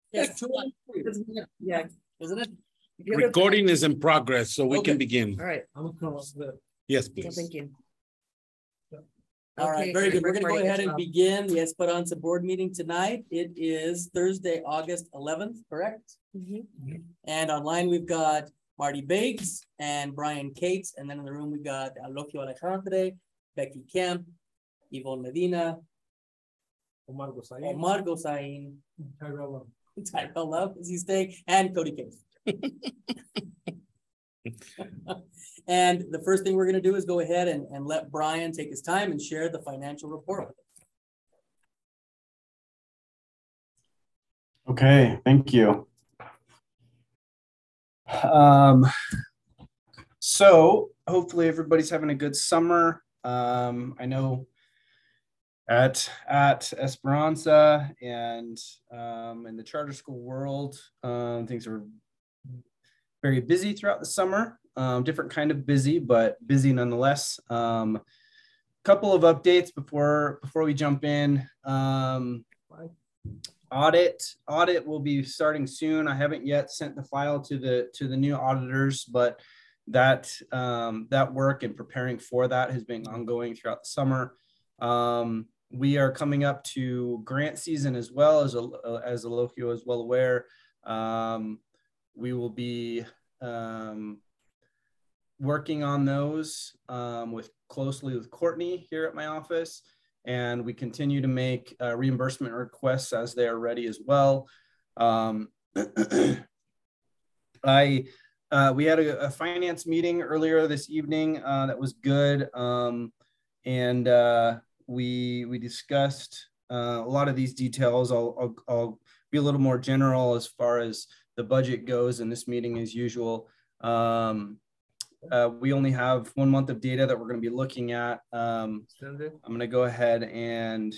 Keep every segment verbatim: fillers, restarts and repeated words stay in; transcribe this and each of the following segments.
Yes, two on three. Yeah, isn't it? Recording is in progress, so we Okay. can begin. All right. I'm gonna call the. Yes, So please. thank you. All right, Okay, very good. We're gonna go recording ahead as and well. begin the Esperanza board meeting tonight. It is Thursday, August eleventh, correct? Mhm. And online, we've got Marty Biggs and Brian Cates, and then in the room, we've got Alokio Alejandre, Becky Kemp, Yvonne Medina, Omar Gosain. Omar Gosain, Tyrell Love. Tyrell Love, is he staying, and Cody Case. And the first thing we're gonna do is go ahead and, and let Brian take his time and share the financial report with us. Okay, thank you. Um, so hopefully everybody's having a good summer. Um, I know at at Esperanza and um, in the charter school world, um, things are very busy throughout the summer. Um, different kind of busy, but busy nonetheless. Um, couple of updates before before we jump in. Um, audit audit will be starting soon. I haven't yet sent the file to the to the new auditors, but that um, that work and preparing for that has been ongoing throughout the summer. Um, we are coming up to grant season as well, as as Alokio is well aware. Um, we will be um, working on those um, with closely with Courtney here at my office, and we continue to make uh, reimbursement requests as they are ready as well. Um, I uh, we had a, a finance meeting earlier this evening uh, that was good, um, and uh, we we discussed uh, a lot of these details. I'll, I'll I'll be a little more general as far as the budget goes in this meeting as usual. Um, Uh, we only have one month of data that we're going to be looking at. Um, I'm going to go ahead and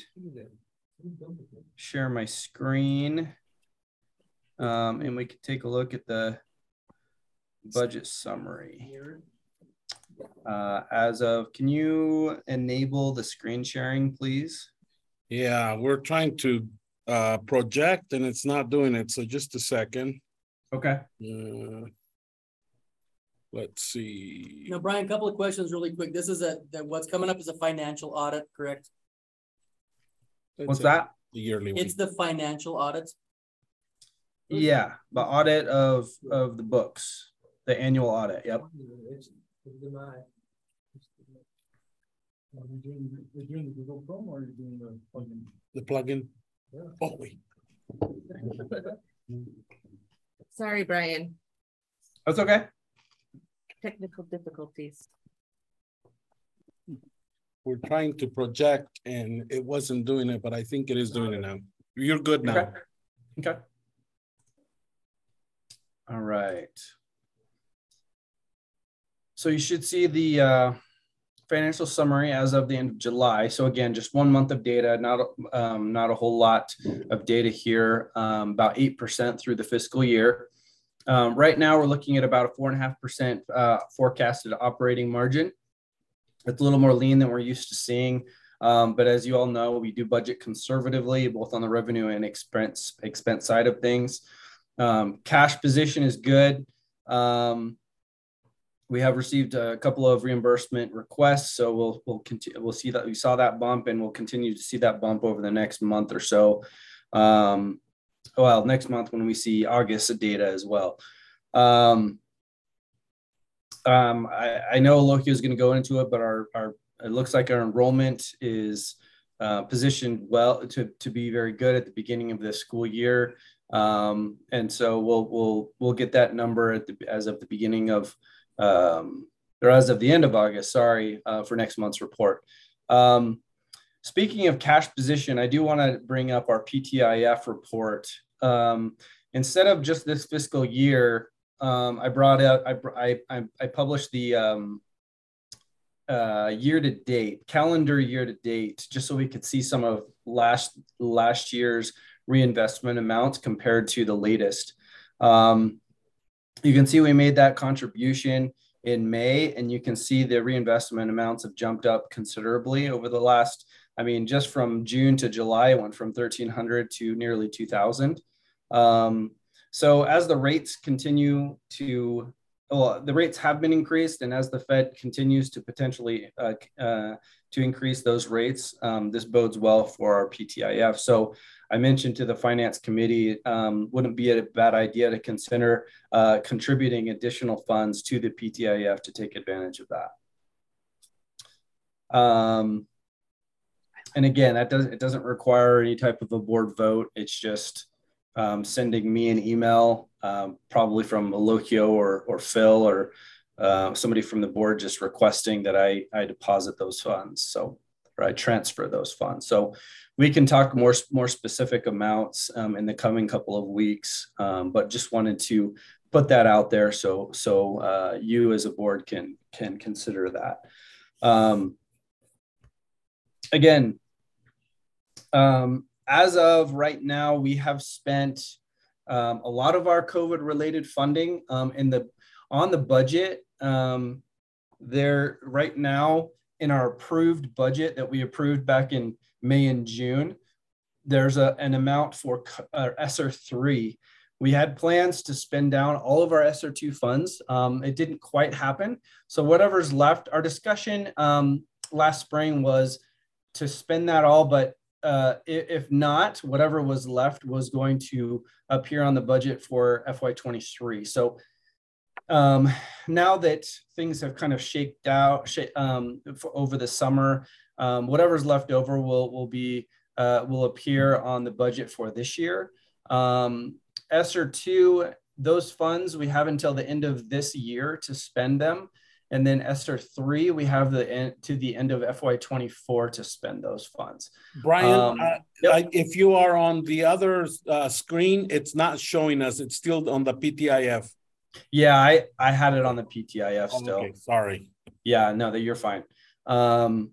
share my screen. Um, and we can take a look at the budget summary. Uh, as of, can you enable the screen sharing, please? Yeah, we're trying to uh, project and it's not doing it. So just a second. Okay. Uh, let's see. Now, Brian, a couple of questions really quick. This is a, that what's coming up is a financial audit, correct? What's that? The yearly It's one. the financial audit. Yeah, the audit of, of the books, the annual audit. Yep. Are you doing, you're doing the Google Chrome or are you doing the plugin? The plugin. Yeah. Oh, wait. Sorry, Brian. That's okay. Technical difficulties. We're trying to project and it wasn't doing it, but I think it is doing it now. You're good now. Okay. Okay. All right. So you should see the uh, financial summary as of the end of July. So again, just one month of data, not, um, not a whole lot of data here, um, about eight percent through the fiscal year. Um, right now, we're looking at about a four and a half percent uh, forecasted operating margin. It's a little more lean than we're used to seeing. Um, but as you all know, we do budget conservatively, both on the revenue and expense expense side of things. Um, cash position is good. Um, we have received a couple of reimbursement requests, so we'll we'll continue. We'll see that we saw that bump, and we'll continue to see that bump over the next month or so. Um, well, next month when we see August data as well. Um, um, I, I know Alokio is going to go into it, but our, our it looks like our enrollment is uh, positioned well to, to be very good at the beginning of the school year. Um, and so we'll we'll we'll get that number at the, as of the beginning of um, or as of the end of August, sorry, uh, for next month's report. Um, Speaking of cash position, I do want to bring up our P T I F report. Um, instead of just this fiscal year, um, I brought out, I, I, I published the um, uh, year to date, calendar year to date, just so we could see some of last, last year's reinvestment amounts compared to the latest. Um, you can see we made that contribution in May, and you can see the reinvestment amounts have jumped up considerably over the last, I mean, just from June to July, it went from thirteen hundred to nearly two thousand. Um, so as the rates continue to, well, the rates have been increased, and as the Fed continues to potentially uh, uh, to increase those rates, um, this bodes well for our P T I F. So I mentioned to the Finance Committee, um, wouldn't be a bad idea to consider uh, contributing additional funds to the P T I F to take advantage of that. Um, and again, that doesn't, it doesn't require any type of a board vote. It's just um, sending me an email, um, probably from Elohio or, or Phil or uh, somebody from the board, just requesting that I, I deposit those funds. So, or I transfer those funds. So we can talk more, more specific amounts um, in the coming couple of weeks, um, but just wanted to put that out there. So, so uh, you as a board can, can consider that. Um, again, um, as of right now, we have spent um, a lot of our COVID related funding um, in the, on the budget. Um, there right now in our approved budget that we approved back in May and June, there's a, an amount for uh, E S S E R three. We had plans to spend down all of our E S S E R two funds. Um, it didn't quite happen. So whatever's left, our discussion um, last spring was to spend that all, but uh, if not, whatever was left was going to appear on the budget for F Y twenty-three. So um, now that things have kind of shaked out sh um, for, over the summer, um, whatever's left over will, will be, uh, will appear on the budget for this year. Um, E S S E R two, those funds, we have until the end of this year to spend them. And then E S S E R three, we have the end, to the end of F Y twenty-four to spend those funds. Brian, Um, uh, yep. I, if you are on the other uh, screen, it's not showing us. It's still on the P T I F. Yeah, I, I had it on the P T I F Oh, still. okay, sorry. Yeah, no, that you're fine. Um,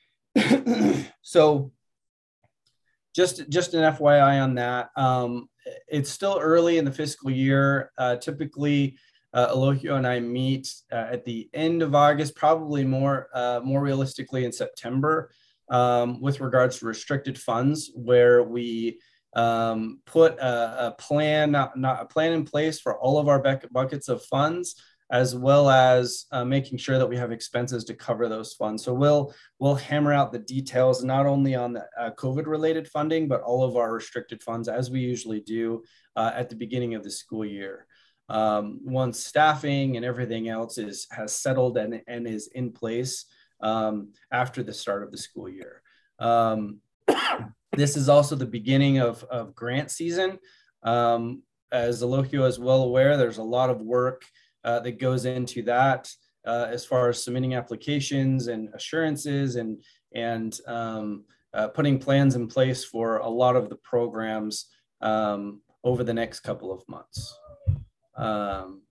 so just, just an F Y I on that. Um, it's still early in the fiscal year. Uh, typically, uh, Elohio and I meet uh, at the end of August, probably more, uh, more realistically in September, um, with regards to restricted funds, where we um, put a, a plan, not, not a plan in place for all of our buckets of funds, as well as uh, making sure that we have expenses to cover those funds. So we'll, we'll hammer out the details, not only on the uh, COVID related funding, but all of our restricted funds, as we usually do uh, at the beginning of the school year. Um, once staffing and everything else is, has settled and, and is in place um, after the start of the school year. Um, this is also the beginning of, of grant season. Um, as Elohio is well aware, there's a lot of work Uh, that goes into that uh, as far as submitting applications and assurances and, and um, uh, putting plans in place for a lot of the programs um, over the next couple of months. Um,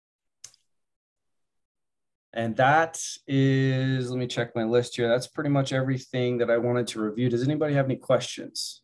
and that is, let me check my list here. That's pretty much everything that I wanted to review. Does anybody have any questions?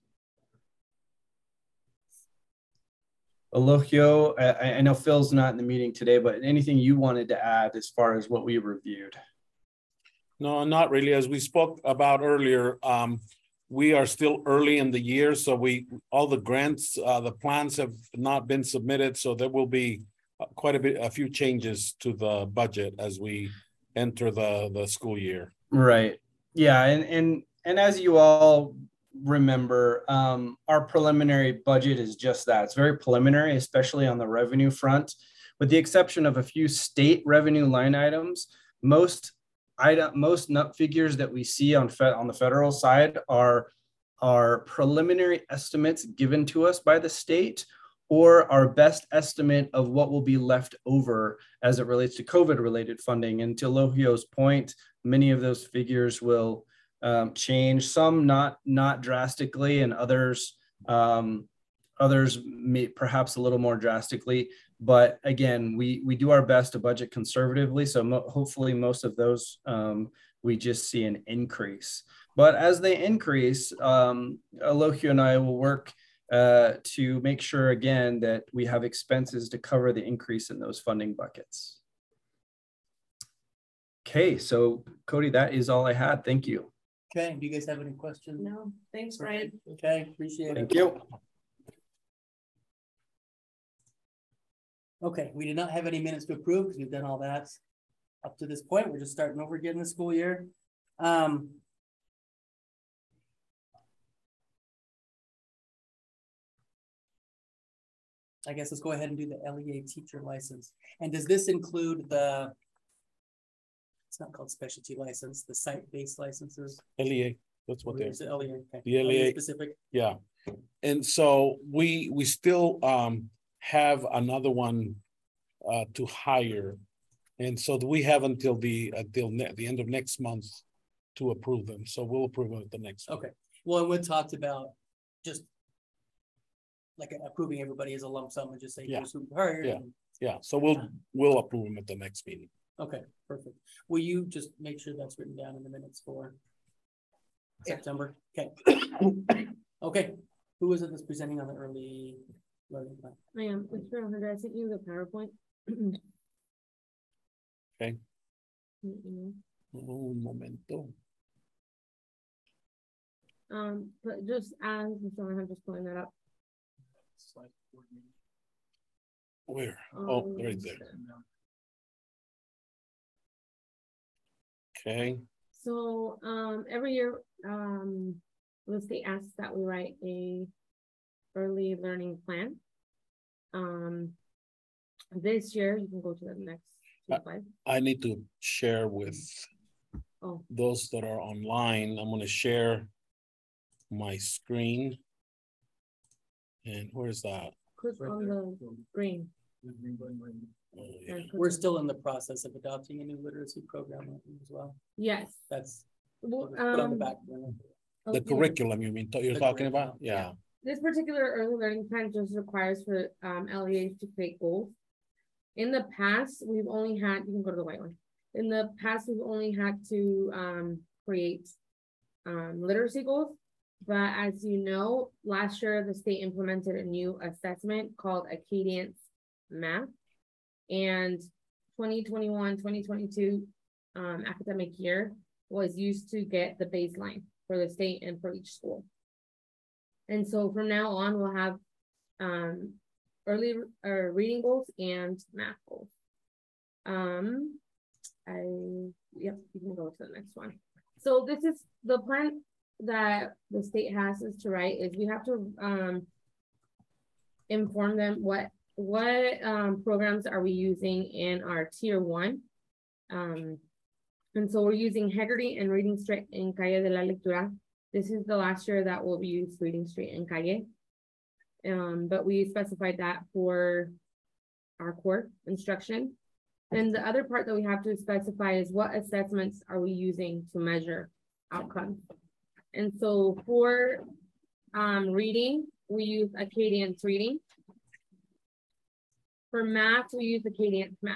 Elohio, I, I know Phil's not in the meeting today, but anything you wanted to add as far as what we reviewed? No, not really. As we spoke about earlier, um, we are still early in the year, so we all the grants, uh, the plans have not been submitted, so there will be quite a bit, a few changes to the budget as we enter the the school year. Right. Yeah, and and and as you all remember, um, our preliminary budget is just that. It's very preliminary, especially on the revenue front. With the exception of a few state revenue line items, most item, most nut figures that we see on Fed, on the federal side are, are preliminary estimates given to us by the state, or our best estimate of what will be left over as it relates to COVID-related funding. And to Elohio's point, many of those figures will Um, change, some not not drastically, and others um, others may perhaps a little more drastically. But again, we we do our best to budget conservatively, so mo hopefully most of those um, we just see an increase. But as they increase, um, Elohio and I will work uh, to make sure again that we have expenses to cover the increase in those funding buckets. Okay, so Cody, that is all I had. Thank you. Okay, do you guys have any questions? No, thanks, Brian. Okay, appreciate it. Thank you. Okay, we did not have any minutes to approve because we've done all that up to this point. We're just starting over again the school year. Um. I guess let's go ahead and do the L E A teacher license. And does this include the, it's not called specialty license, the site-based licenses? L E A, that's what Or they, is it L E A? Okay. The L E A. Specific? yeah. And so we, we still um have another one uh to hire. And so we have until the, until ne- the end of next month to approve them. So we'll approve them at the next. one. Okay, well, and we talked about just like approving everybody as a lump sum and just say, Yeah. here's who we hired. Yeah. and- Yeah, so we'll, we'll approve them at the next meeting. Okay, perfect. Will you just make sure that's written down in the minutes for Yeah. September? Okay. Okay, who is it that's presenting on the early learning plan? I am, Mister Alejandra, I sent you the PowerPoint. Okay. Mm-mm. Un momento. Um, but just as Mister Alejandra just pulling that up. Where? Oh, um, right there. Okay, So, um, every year, um, the state asks that we write a early learning plan. Um, this year, you can go to the next slide. I need to share with Oh, those that are online. I'm gonna share my screen. And where's that? click on the green. Oh, yeah. and click We're on- still in the process of adopting a new literacy program as well. Yes. That's Well, put on the um, back burner. oh, The yeah. curriculum you mean, you're The talking about? curriculum, Yeah, This particular early learning plan just requires for um L E As to create goals. In the past, we've only had, you can go to the white one. In the past, we've only had to um create um literacy goals. But as you know, last year, the state implemented a new assessment called Acadience Math. And twenty twenty-one, twenty twenty-two um academic year was used to get the baseline for the state and for each school. And so from now on, we'll have um early uh, reading goals and math goals. Um, I, yep, you can go to the next one. So this is the plan that the state has is to write is we have to um inform them what what um programs are we using in our tier one. Um, and so we're using Heggerty and Reading Straight in Calle de la Lectura. This is the last year that we'll use Reading Street and Calle. Um, but we specified that for our core instruction. And the other part that we have to specify is what assessments are we using to measure outcomes. And so for um, reading, we use Acadience Reading. For math, we use Acadience Math.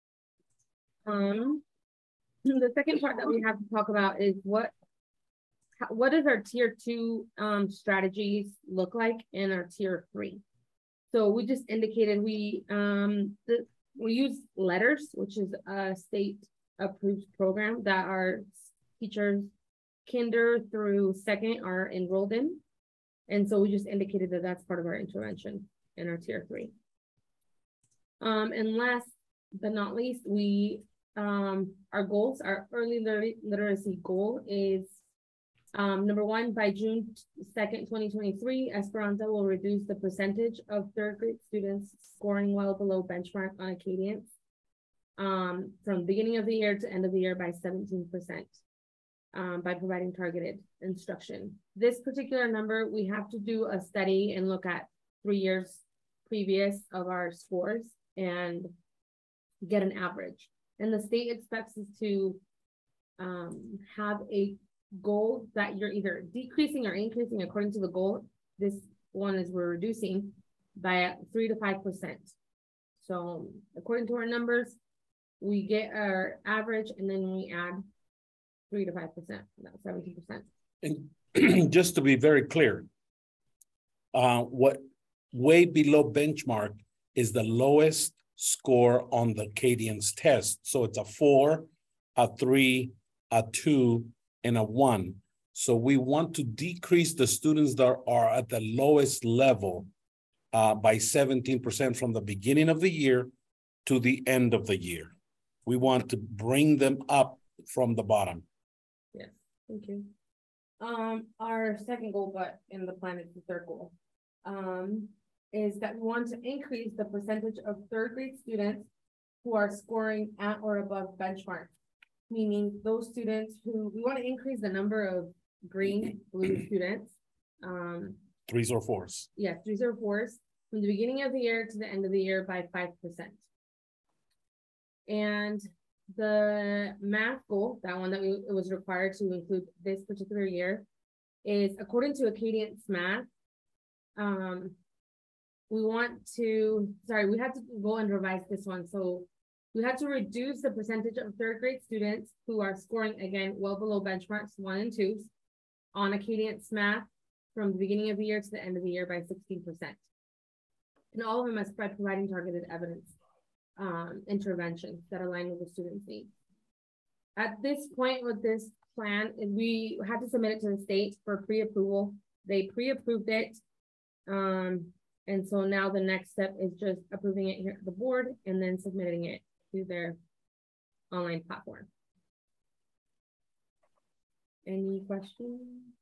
Um, the second part that we have to talk about is what How, what does our tier two um, strategies look like in our tier three? So we just indicated we um, the, we use Letters, which is a state approved program that our teachers kinder through second are enrolled in. And so we just indicated that that's part of our intervention in our tier three. Um, and last but not least, we um, our goals, our early literacy goal is Um, number one, by June second, twenty twenty-three, Esperanza will reduce the percentage of third grade students scoring well below benchmark on Acadience um, from beginning of the year to end of the year by seventeen percent um, by providing targeted instruction. This particular number, we have to do a study and look at three years previous of our scores and get an average. And the state expects us to um, have a goal that you're either decreasing or increasing according to the goal. This one is we're reducing by three to five percent. So according to our numbers, we get our average and then we add three to five percent, not seventeen percent. and just to be very clear, uh, what way below benchmark is the lowest score on the Acadience test. So it's a four, a three, a two, and a one. So we want to decrease the students that are at the lowest level uh, by seventeen percent from the beginning of the year to the end of the year. We want to bring them up from the bottom. Yes, thank you. Um, our second goal, but in the plan is the third goal, um, is that we want to increase the percentage of third grade students who are scoring at or above benchmark. Meaning those students who, we want to increase the number of green, blue students. Um, Threes or fours. yeah, threes or fours from the beginning of the year to the end of the year by five percent. And the math goal, that one that we, it was required to include this particular year, is according to Acadience math. Um, we want to, sorry, we had to go and revise this one. So we had to reduce the percentage of third grade students who are scoring, again, well below benchmarks one and twos on Acadience math from the beginning of the year to the end of the year by sixteen percent. And all of them as by providing targeted evidence um, interventions that align with the students' needs. At this point with this plan, we had to submit it to the state for pre-approval. They pre-approved it. Um, and so now the next step is just approving it here at the board and then submitting it to their online platform. Any questions?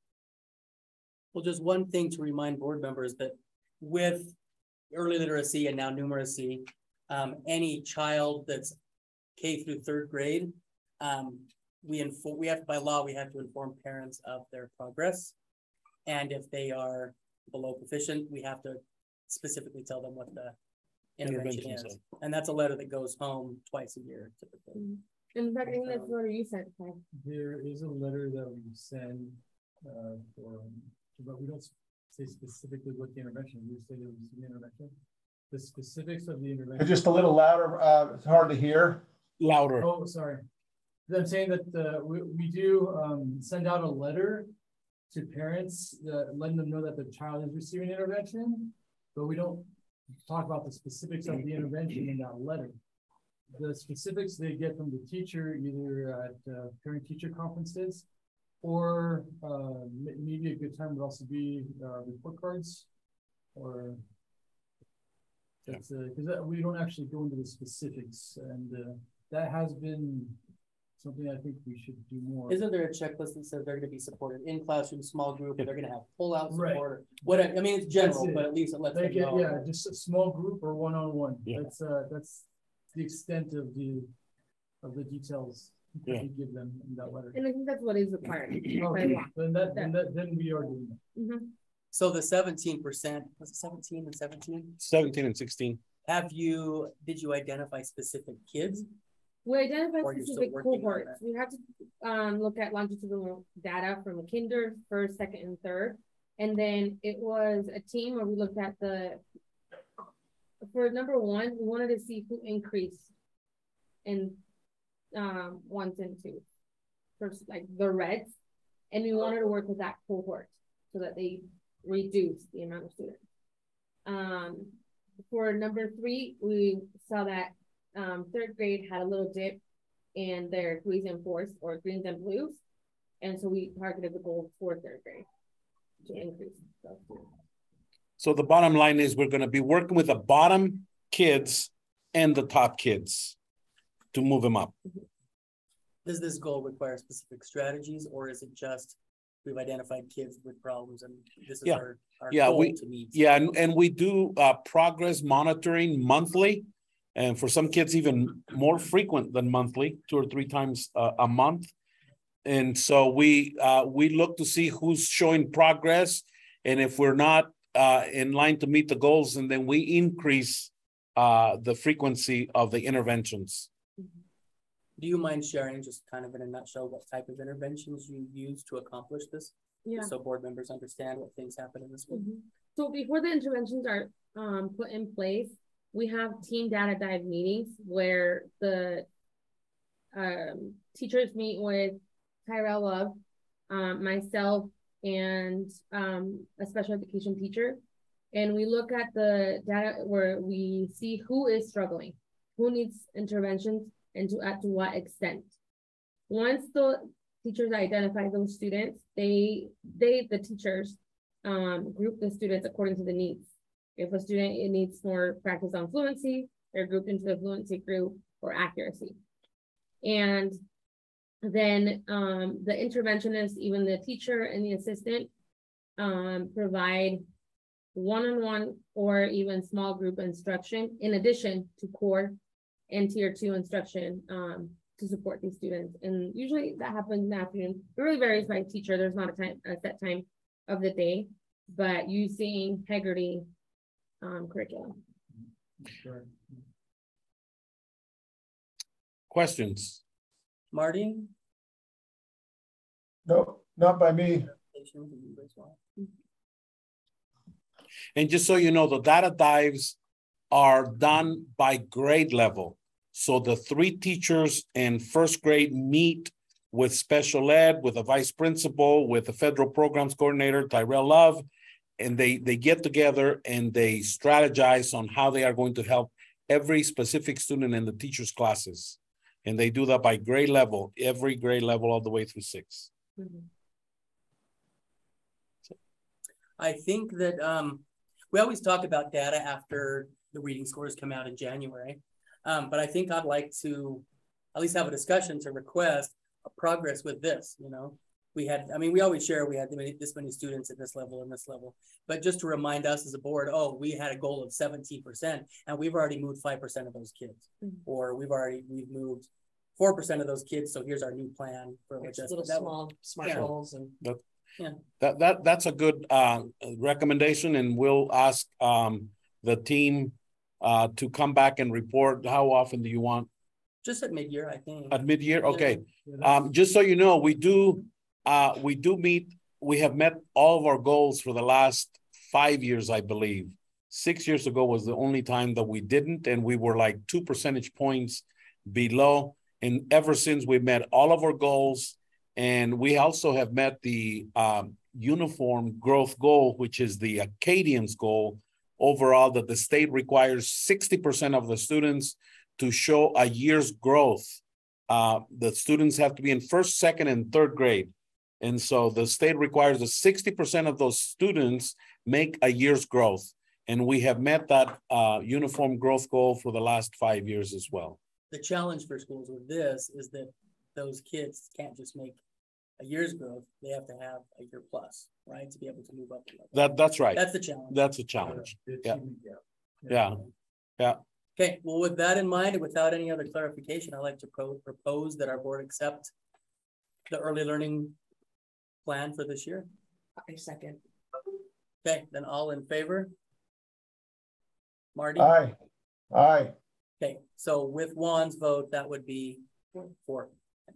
Well, just one thing to remind board members that with early literacy and now numeracy, um, any child that's K through third grade, um, we inform, we have, by law, we have to inform parents of their progress. And if they are below proficient, we have to specifically tell them what the intervention is. Intervention, And that's a letter that goes home twice a year typically. In fact, I think that's what you sent. Ty. There is a letter that we send, uh, for, but we don't say specifically what the intervention, we say there was an intervention. The specifics of the intervention. Just a little louder, uh, it's hard to hear. Louder. Oh, sorry. I'm saying that, uh, we, we do, um, send out a letter to parents, uh, letting them know that the child is receiving intervention, but we don't talk about the specifics of the intervention in that letter. The specifics they get from the teacher, either at uh, parent-teacher conferences, or uh, maybe a good time would also be uh, report cards, or that's because uh, we don't actually go into the specifics, and uh, that has been something I think we should do more. Isn't there a checklist that says they're going to be supported in classroom, small group, or they're going to have pull-out support? Right. Or what I mean, it's general, it. but at least it lets Like them it, know. yeah, just a small group or one-on-one. Yeah. That's uh, that's the extent of the of the details Yeah. we give them in that letter. And I think that's what is required. Okay, then that then that then we are doing that. Mm-hmm. So the seventeen percent, was it seventeen and seventeen? seventeen and sixteen. Have you, did you identify specific kids? We identified Or you're still specific working on cohorts. We had to um, look at longitudinal data from kinder, first, second, and third. And then it was a team where we looked at the, for number one, we wanted to see who increased in um, ones and twos. First, like the reds. And we wanted to work with that cohort so that they reduce the amount of students. Um, for number three, we saw that Um, third grade had a little dip in their threes and fours or greens and blues. And so we targeted the goal for third grade to increase. So, So the bottom line is we're going to be working with the bottom kids and the top kids to move them up. Does this goal require specific strategies, or is it just we've identified kids with problems and this is Yeah. our, our Yeah, goal we, to meet? yeah, and, and we do uh, progress monitoring monthly. And for some kids, even more frequent than monthly, two or three times uh, a month. And so we uh, we look to see who's showing progress. And if we're not uh, in line to meet the goals, and then we increase uh, the frequency of the interventions. Do you mind sharing just kind of in a nutshell what type of interventions you use to accomplish this? yeah. Just so board members understand what things happen in the school. Mm-hmm. So before the interventions are um, put in place, we have team data dive meetings where the um, teachers meet with Tyrell Love, um, myself, and um, a special education teacher. And we look at the data where we see who is struggling, who needs interventions, and to, at to what extent. Once the teachers identify those students, they, they the teachers, um, group the students according to the needs. If a student it needs more practice on fluency, they're grouped into the fluency group or accuracy. And then um, the interventionist, even the teacher and the assistant, um, provide one-on-one or even small group instruction in addition to core and tier two instruction um, to support these students. And usually that happens in the afternoon. It really varies by teacher. There's not a time, a set time of the day, but using Heggerty um, curriculum. Sure. Questions? Marty? No, not by me. And just so you know, the data dives are done by grade level. So the three teachers in first grade meet with special ed, with a vice principal, with the federal programs coordinator, Tyrell Love, and they, they get together and they strategize on how they are going to help every specific student in the teacher's classes. And they do that by grade level, every grade level all the way through six. Mm-hmm. I think that um, we always talk about data after the reading scores come out in January. Um, but I think I'd like to at least have a discussion to request a progress with this, you know. We had, I mean, we always share we had this many students at this level and this level, but just to remind us as a board, oh, we had a goal of seventeen percent and we've already moved five percent of those kids, mm-hmm. or we've already, we've moved four percent of those kids. So here's our new plan for like just little that small smart yeah. goals. And that, yeah. that, that, that's a good uh, recommendation, and we'll ask um, the team uh, to come back and report. How often do you want? Just at mid-year, I think. At mid-year, okay. Yeah, Um, just so you know, we do uh, we do meet. We have met all of our goals for the last five years, I believe. Six years ago was the only time that we didn't, and we were like two percentage points below. And ever since, we've met all of our goals, and we also have met the um, uniform growth goal, which is the Acadians goal overall, that the state requires sixty percent of the students to show a year's growth. Uh, the students have to be in first, second, and third grade. And so the state requires that sixty percent of those students make a year's growth. And we have met that uh, uniform growth goal for the last five years as well. The challenge for schools with this is that those kids can't just make a year's growth. They have to have a year plus, right? To be able to move up. That, that's right. That's the challenge. That's a challenge. Yeah. Yeah. Yeah. Okay, well, with that in mind, and without any other clarification, I'd like to pro propose that our board accept the early learning plan for this year. I second. Okay, then all in favor? Marty? Aye, aye. Okay, so with Juan's vote, that would be four.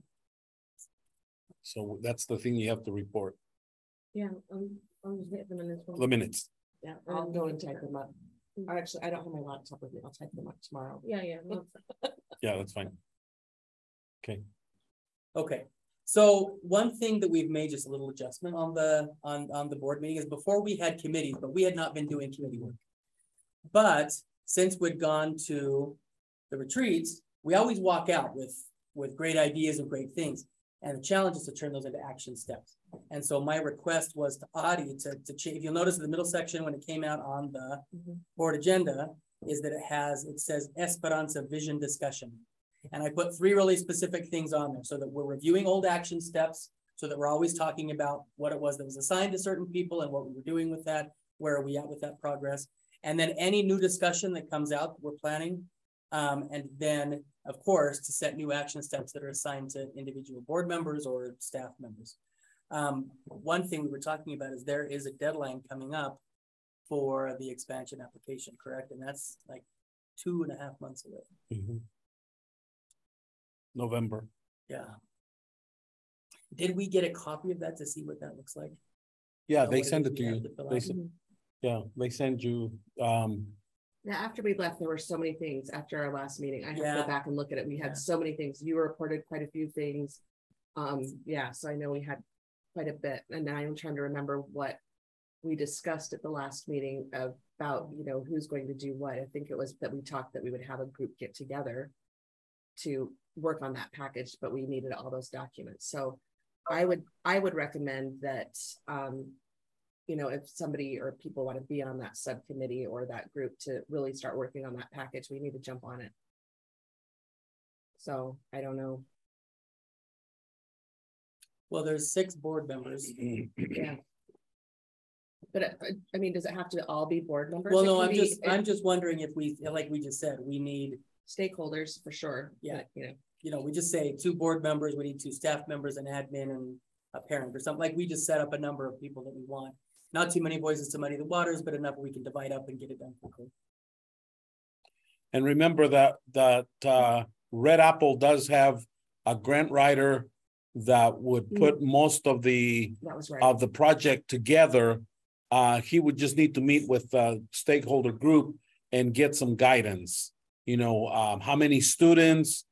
So that's the thing you have to report. Yeah, um, I'll just get them in this one. The minutes. Yeah, I'll go and type them up. Or actually, I don't have my laptop with me. I'll type them up tomorrow. Yeah, yeah. No. Yeah, that's fine. Okay. Okay, so one thing that we've made just a little adjustment on the on on the board meeting is before we had committees, but we had not been doing committee work. But since we'd gone to the retreats, we always walk out with with great ideas and great things. And the challenge is to turn those into action steps. And so my request was to Audie to, to change. If you'll notice in the middle section when it came out on the mm-hmm. board agenda, is that it has, it says Esperanza vision discussion. And I put three really specific things on there so that we're reviewing old action steps, so that we're always talking about what it was that was assigned to certain people and what we were doing with that, where are we at with that progress. And then any new discussion that comes out that we're planning. Um, and then, of course, to set new action steps that are assigned to individual board members or staff members. Um, one thing we were talking about is there is a deadline coming up for the expansion application, correct? And that's like two and a half months away. Mm-hmm. November. Yeah. Did we get a copy of that to see what that looks like? Yeah, Or they what send is it to we have you. to fill They out? send, yeah, they send you. Um, Now, after we left, there were so many things after our last meeting. I have Yeah. to go back and look at it. We had Yeah. so many things. You reported quite a few things. Um, yeah, so I know we had quite a bit. And now I'm trying to remember what we discussed at the last meeting about, you know, who's going to do what. I think it was that we talked that we would have a group get together to work on that package, but we needed all those documents. So I would, I would recommend that um, you know, if somebody or people want to be on that subcommittee or that group to really start working on that package, we need to jump on it. So I don't know. Well, there's six board members. Yeah. But uh, I mean, does it have to all be board members? Well, It no, can I'm be just, I'm just wondering if we, like we just said, we need, stakeholders for sure. Yeah. but, You know, you know, we just say two board members, we need two staff members, an admin and a parent or something, like we just set up a number of people that we want. Not too many voices to muddy the waters, but enough we can divide up and get it done quickly. And remember that, that, uh, Red Apple does have a grant writer that would put most of the, that was right. of the project together. Uh, he would just need to meet with the stakeholder group and get some guidance. You know, um, how many students,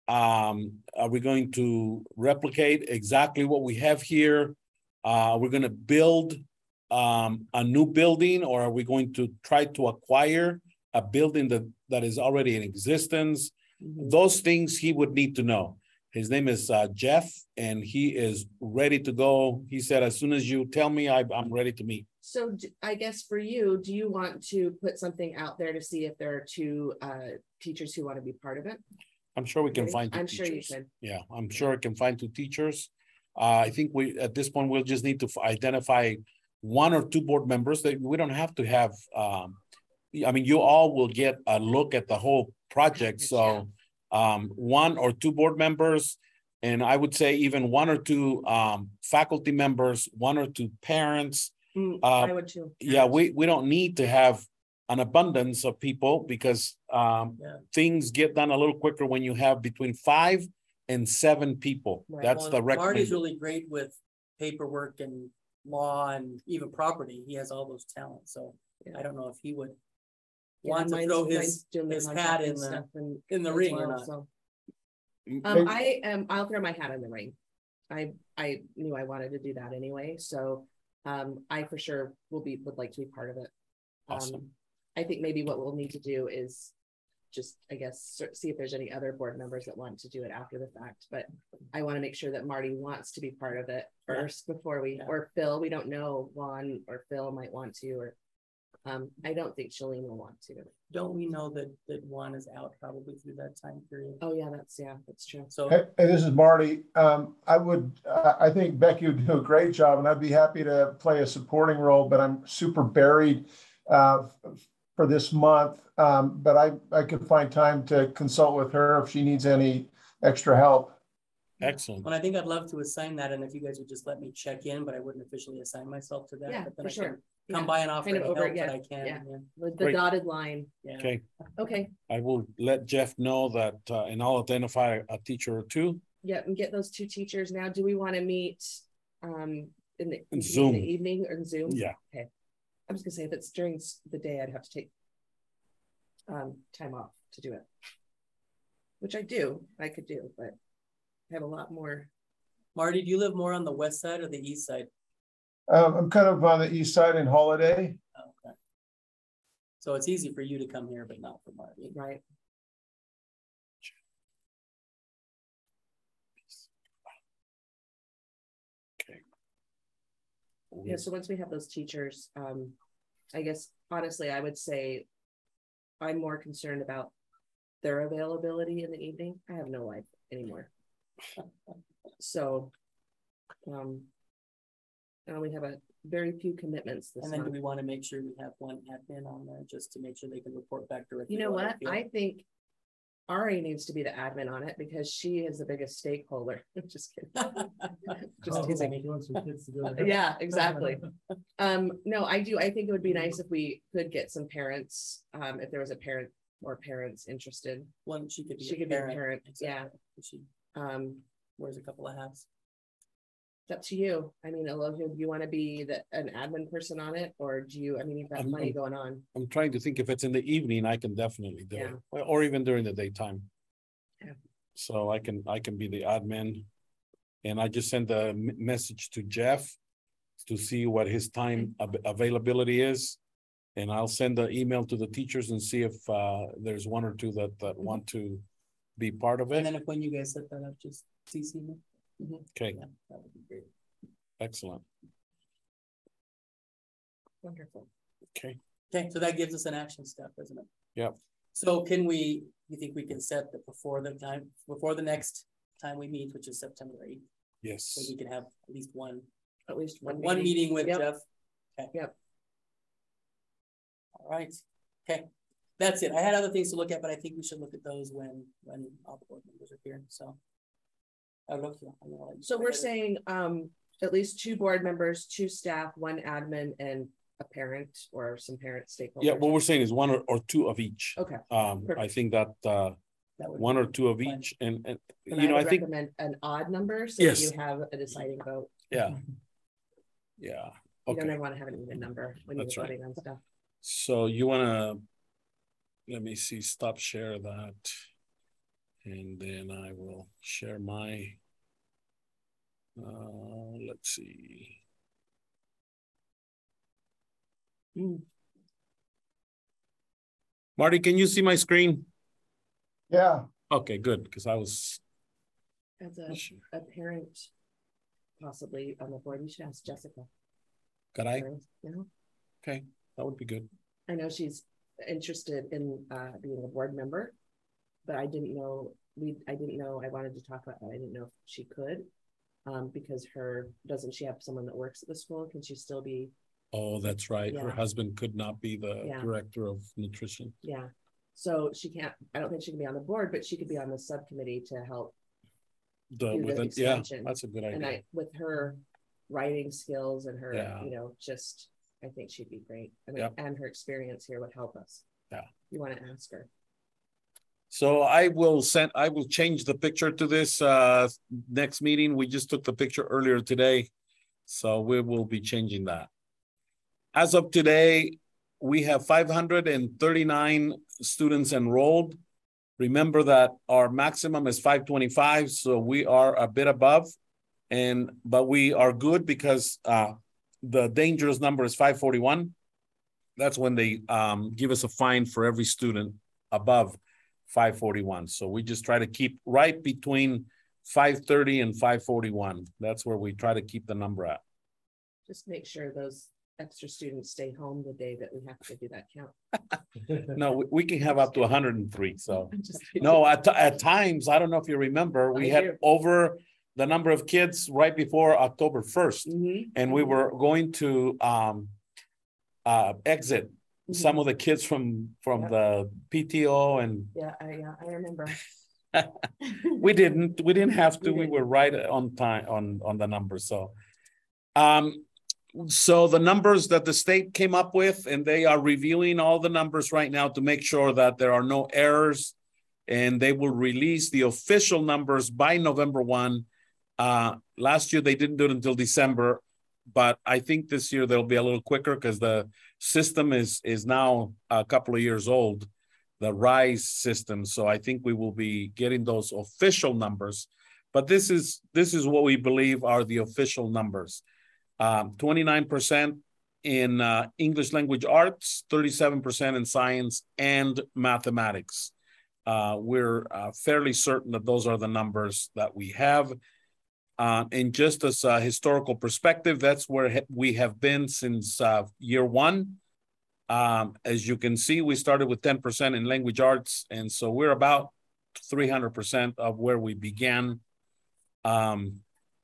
um, are we going to replicate exactly what we have here? Uh, we're gonna build, um, a new building, or are we going to try to acquire a building that, that is already in existence? Mhm. Those things he would need to know. His name is uh, Jeff, and he is ready to go. He said, as soon as you tell me, I, I'm ready to meet. So d- I guess for you, do you want to put something out there to see if there are two uh teachers who want to be part of it? I'm sure we can Maybe? find two I'm sure you teachers. could. Yeah, I'm sure I can find two teachers. Uh, I think we, at this point, we'll just need to f- identify one or two board members that we don't have to have. Um, I mean, you all will get a look at the whole project, so um, one or two board members, and I would say even one or two um, faculty members, one or two parents. Mm, Uh, I would too. Yeah, we, we don't need to have an abundance of people because um, Yeah. things get done a little quicker when you have between five and seven people. Right. That's Well, the Marty's recommendation. really great with paperwork and law and even property. He has all those talents, so Yeah. I don't know if he would Yeah, want to mine's- throw mine's his, doing the his hat contract in and the, stuff and- in the as ring or well, not. so. Mm, Um, Maybe- I am, I'll throw my hat in the ring. I, I knew I wanted to do that anyway, so, um, I for sure will be, would like to be part of it. Awesome. Um, I think maybe what we'll need to do is just, I guess, sor- see if there's any other board members that want to do it after the fact, but I want to make sure that Marty wants to be part of it Yeah. first before we, Yeah. or Phil, we don't know, Juan or Phil might want to, or um, I don't think Shalene will want to. Don't we know that, that one is out probably through that time period? Oh, yeah, that's, yeah, that's true. So, Hey, hey, this is Marty. Um, I would, uh, I think Becky would do a great job and I'd be happy to play a supporting role, but I'm super buried uh, for this month. Um, but I, I could find time to consult with her if she needs any extra help. Excellent. and I think I'd love to assign that, and if you guys would just let me check in, but I wouldn't officially assign myself to that. Yeah, but then for I sure. can Come Yeah, by and offer kind of any over- help yeah, that I can. yeah. Yeah. With the Great. dotted line. Yeah. Okay, Okay, I will let Jeff know that, uh, and I'll identify a teacher or two. yeah, and get those two teachers now. Do we want to meet um in the, in Zoom. the evening or in Zoom? Yeah. Okay. I was gonna say if it's during s- the day, I'd have to take um time off to do it. Which I do, I could do, but I have a lot more. Marty, do you live more on the west side or the east side? Um, I'm kind of on the east side in Holiday. Oh, okay. So it's easy for you to come here, but not for Marty. Right. Yeah, so once we have those teachers, um, I guess honestly, I would say I'm more concerned about their availability in the evening. I have no life anymore. So, um, and we have a very few commitments this And then do month. we want to make sure we have one admin on there just to make sure they can report back directly? You know to our what? field? I think Ari needs to be the admin on it because she is the biggest stakeholder. Just kidding. Just Oh, teasing. She wants her kids to do it. Yeah, exactly. Um, no, I do. I think it would be nice if we could get some parents, um, if there was a parent or parents interested. One, she could be. She a could be a parent, parent, exactly. She Um, wears a couple of hats. it's up to you. I mean, Elohim, do you want to be the, an admin person on it? Or do you, I mean, you've got I'm- plenty I'm- going on. I'm trying to think if it's in the evening, I can definitely do it, Yeah. or or even during the daytime. Yeah. So I can, I can be the admin. And I just send a m- message to Jeff to see what his time av- availability is. And I'll send the email to the teachers and see if uh there's one or two that that want to be part of And it. then if when you guys set that up, just C C me. Okay, Yeah, that would be great. excellent. Wonderful. Okay. Okay, so that gives us an action step, doesn't it? Yep. So can we, you think we can set that before the time, before the next time we meet, which is September eighth? Yes. So we can have at least one, At least one. one meeting with Yep. Jeff? Okay. Yep. All right, okay, that's it. I had other things to look at, but I think we should look at those when, when all the board members are here, so. I'll look here. I'm gonna let you- So we're saying, um, at least two board members, two staff, one admin, and a parent or some parent stakeholders. Yeah, what we're saying is one or, or two of each. Okay. Um, I Perfect. think that, uh, That would one be or two of fine. each and, and, And you know, I would think, recommend an odd number, so Yes. that you have a deciding vote. yeah. Yeah, You okay. don't ever want to have an even number when you're That's right. voting on stuff. So you wanna, let me see, stop share that. And then I will share my, uh, let's see. Marty, can you see my screen? Yeah, Okay, good, because I was. As a, a parent, possibly on the board, you should ask Jessica. Could I? No, Okay, that would be good. I know she's interested in uh being a board member, but I didn't know, we, I didn't know, I wanted to talk about that. I didn't know if she could. Um, because her, doesn't she have someone that works at the school? Can she still be, Oh, that's right. Her Yeah. husband could not be the Yeah. director of nutrition. yeah. So she can't, I don't think she can be on the board, but she could be on the subcommittee to help. The, Do the with it, yeah, extension. that's a good And idea. I, with her writing skills and her, Yeah. you know, just, I think she'd be great. I mean, Yep. and her experience here would help us. Yeah. You want to ask her. So I will send, I will change the picture to this uh next meeting. We just took the picture earlier today. So we will be changing that. As of today, we have five hundred thirty-nine students enrolled. Remember that our maximum is five twenty-five, so we are a bit above. And, but we are good because uh the dangerous number is five forty-one. That's when they um give us a fine for every student above five forty-one. So we just try to keep right between five thirty and five forty-one. That's where we try to keep the number at. Just make sure those extra students stay home the day that we have to do that count. No, we, we can have up to one hundred and three. So I'm just no, at, at times, I don't know if you remember, we I had do. over the number of kids right before October first. Mhm. And we were going to um uh exit some of the kids from from Yep. the P T O, and Yeah, I, yeah, I remember. we didn't, we didn't have to, We we didn't. were right on time on on the number. So um so the numbers that the state came up with, and they are reviewing all the numbers right now to make sure that there are no errors, and they will release the official numbers by November first. Uh, last year they didn't do it until December, but I think this year they'll be a little quicker because the system is is now a couple of years old, the RISE system. So I think we will be getting those official numbers. But this is this is what we believe are the official numbers. Um, twenty-nine percent in uh, English language arts, thirty-seven percent in science and mathematics. Uh, we're uh, fairly certain that those are the numbers that we have. Uh, and just as a historical perspective, that's where we have been since uh, year one. Um, as you can see, we started with ten percent in language arts, and so we're about three hundred percent of where we began. Um,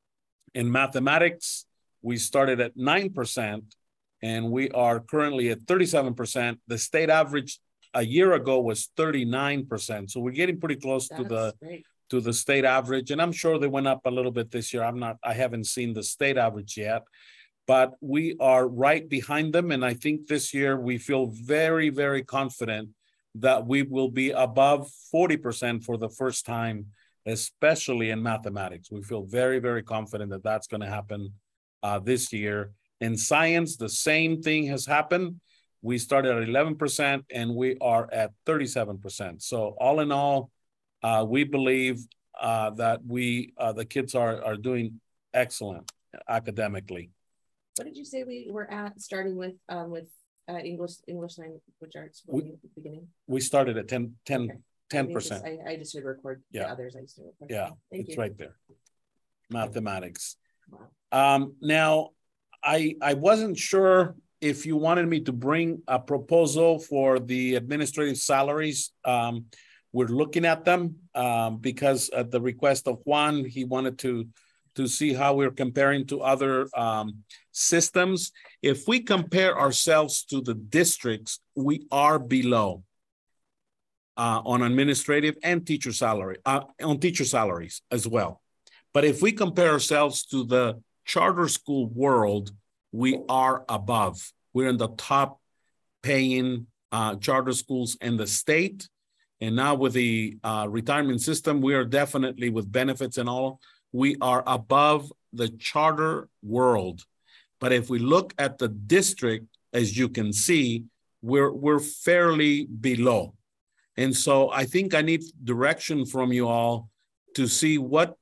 in mathematics, we started at nine percent, and we are currently at thirty-seven percent. The state average a year ago was thirty-nine percent. So we're getting pretty close to the That's great. to the state average. And I'm sure they went up a little bit this year. I'm not, I haven't seen the state average yet, but we are right behind them. And I think this year we feel very, very confident that we will be above forty percent for the first time, especially in mathematics. We feel very, very confident that that's going to happen uh, this year. In science, the same thing has happened. We started at eleven percent and we are at thirty-seven percent. So all in all, uh, we believe uh, that we, uh, the kids are, are doing excellent academically. What did you say we were at, starting with, um, with, uh, English, English language arts We- at the beginning? We started at ten, ten, Okay. ten I mean, just- percent. I, I just did record the Yeah. others. I just did record. Yeah, Thank it's you. right there. Mathematics. Wow. Um, now, I, I wasn't sure if you wanted me to bring a proposal for the administrative salaries, um, we're looking at them um, because at the request of Juan, he wanted to, to see how we're comparing to other um, systems. If we compare ourselves to the districts, we are below uh, on administrative and teacher salary, uh, on teacher salaries as well. But if we compare ourselves to the charter school world, we are above. We're in the top paying uh, charter schools in the state. And now with the uh, retirement system, we are definitely with benefits and all, we are above the charter world. But if we look at the district, as you can see, we're, we're fairly below. And so I think I need direction from you all to see what,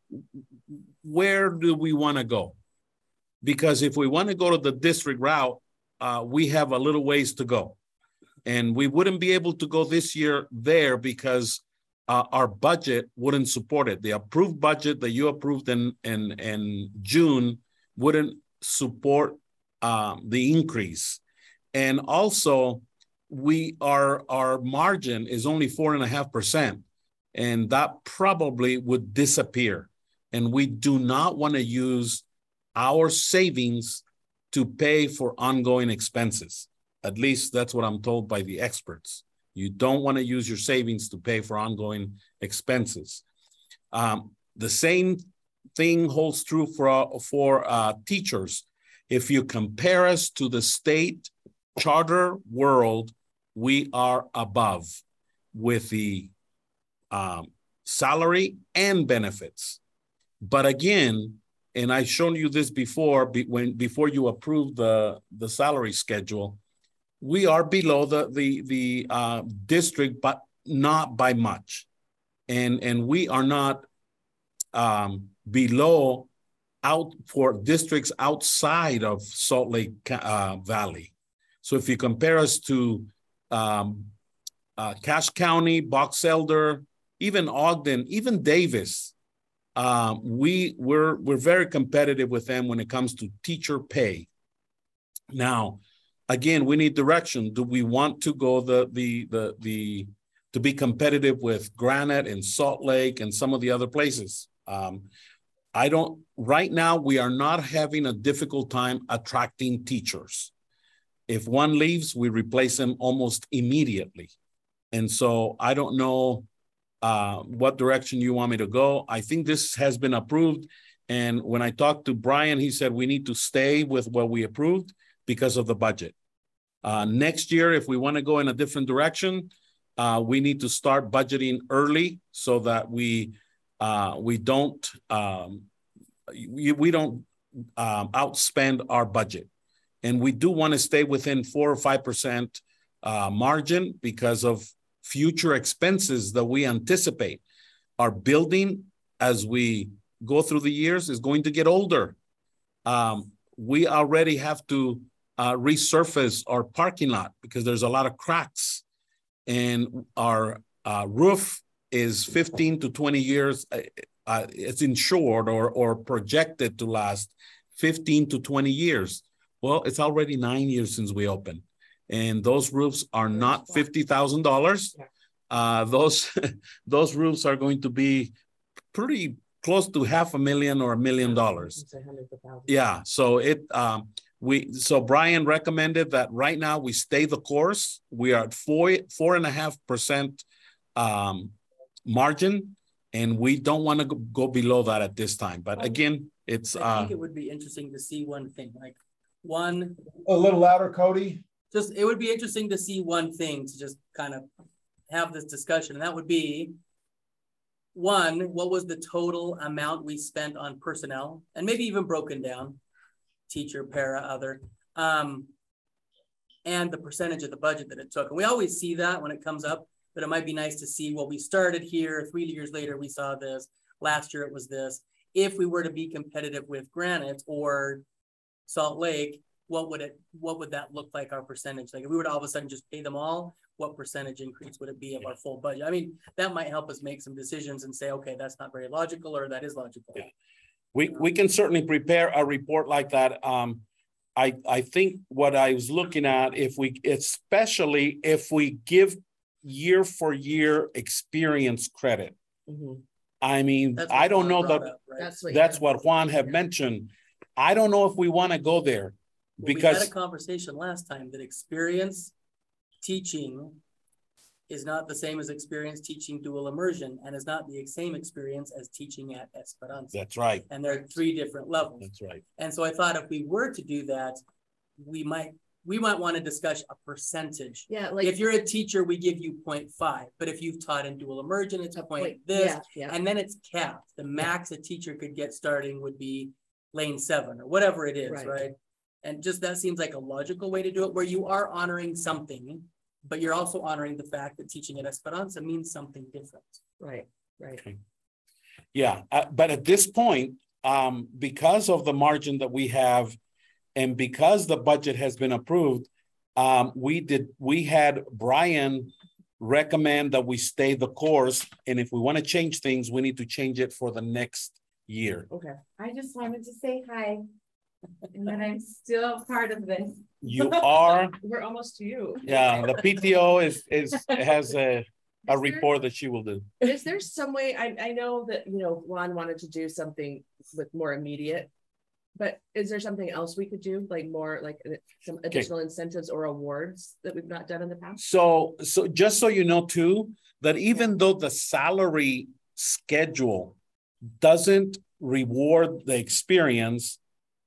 where do we want to go? Because if we want to go to the district route, uh, we have a little ways to go. And we wouldn't be able to go this year there because uh, our budget wouldn't support it. The approved budget that you approved in, in, in June wouldn't support um, the increase. And also, we are, our margin is only four and a half percent, and that probably would disappear. And we do not want to use our savings to pay for ongoing expenses. At least that's what I'm told by the experts. You don't want to use your savings to pay for ongoing expenses. Um, the same thing holds true for, for uh, teachers. If you compare us to the state charter world, we are above with the um, salary and benefits. But again, and I've shown you this before, be, when before you approved the, the salary schedule, we are below the, the, the uh, district, but not by much. And, and we are not um, below out for districts outside of Salt Lake uh, Valley. So if you compare us to um, uh, Cache County, Box Elder, even Ogden, even Davis, um, we, we're, we're very competitive with them when it comes to teacher pay. Now, again, we need direction. Do we want to go the, the, the, the, to be competitive with Granite and Salt Lake and some of the other places? Um, I don't, right now, we are not having a difficult time attracting teachers. If one leaves, we replace them almost immediately. And so I don't know uh, what direction you want me to go. I think this has been approved. And when I talked to Brian, he said we need to stay with what we approved because of the budget. Uh, next year, if we want to go in a different direction, uh, we need to start budgeting early so that we uh, we don't um, we, we don't um, outspend our budget. And we do want to stay within four or five percent uh, margin because of future expenses that we anticipate. Our building, as we go through the years, is going to get older. Um, we already have to uh, resurface our parking lot because there's a lot of cracks. And our uh, roof is fifteen to twenty years. Uh, uh, it's insured or, or projected to last fifteen to twenty years. Well, it's already nine years since we opened, and those roofs are not fifty thousand dollars. Uh, those those roofs are going to be pretty close to half a million or a million dollars. Yeah, so it um, we so Brian recommended that right now we stay the course. We are at four four and a half percent um, margin, and we don't want to go below that at this time. But again, it's. I uh, think it would be interesting to see one thing like. One a little louder, Cody. Just it would be interesting to see one thing to just kind of have this discussion, and that would be one, what was the total amount we spent on personnel, and maybe even broken down, teacher, para, other, um, and the percentage of the budget that it took. And we always see that when it comes up, but it might be nice to see, well, we started here, three years later, we saw this, last year it was this. If we were to be competitive with Granite or Salt Lake, what would it, what would that look like, our percentage? Like if we were to all of a sudden just pay them all, what percentage increase would it be of our full budget? I mean, that might help us make some decisions and say, okay, that's not very logical, or that is logical. Yeah. We, we can certainly prepare a report like that. Um, I, I think what I was looking at, if we, especially if we give year for year experience credit. Mhm. I mean, That's I what don't Juan know brought that, up, right? That's what. that's yeah. what Juan had Yeah. mentioned. I don't know if we want to go there Well, we had because a conversation last time that experience teaching is not the same as experience teaching dual immersion and is not the same experience as teaching at Esperanza. that's right. And there are three different levels. That's right. And so I thought if we were to do that, we might, we might want to discuss a percentage. Yeah, like. If you're a teacher, we give you zero point five, but if you've taught in dual immersion, it's a point this, Yeah, yeah. and then it's capped. The max a teacher could get starting would be lane seven or whatever it is, Right. right? And just that seems like a logical way to do it, where you are honoring something, but you're also honoring the fact that teaching at Esperanza means something different. Right, right. Yeah, uh, but at this point, um, because of the margin that we have, and because the budget has been approved, um, we did, we had Brian recommend that we stay the course, and if we want to change things, we need to change it for the next year. Okay. I just wanted to say hi. And that I'm still part of this. You are, We're almost to you. yeah, the P T O is, is, has a, a Is there- report that she will do. Is there some way, I, I know that, you know, Juan wanted to do something with more immediate, but is there something else we could do, like more, like uh, some additional incentives or awards that we've not done in the past? So, so just so you know too, that even though the salary schedule doesn't reward the experience,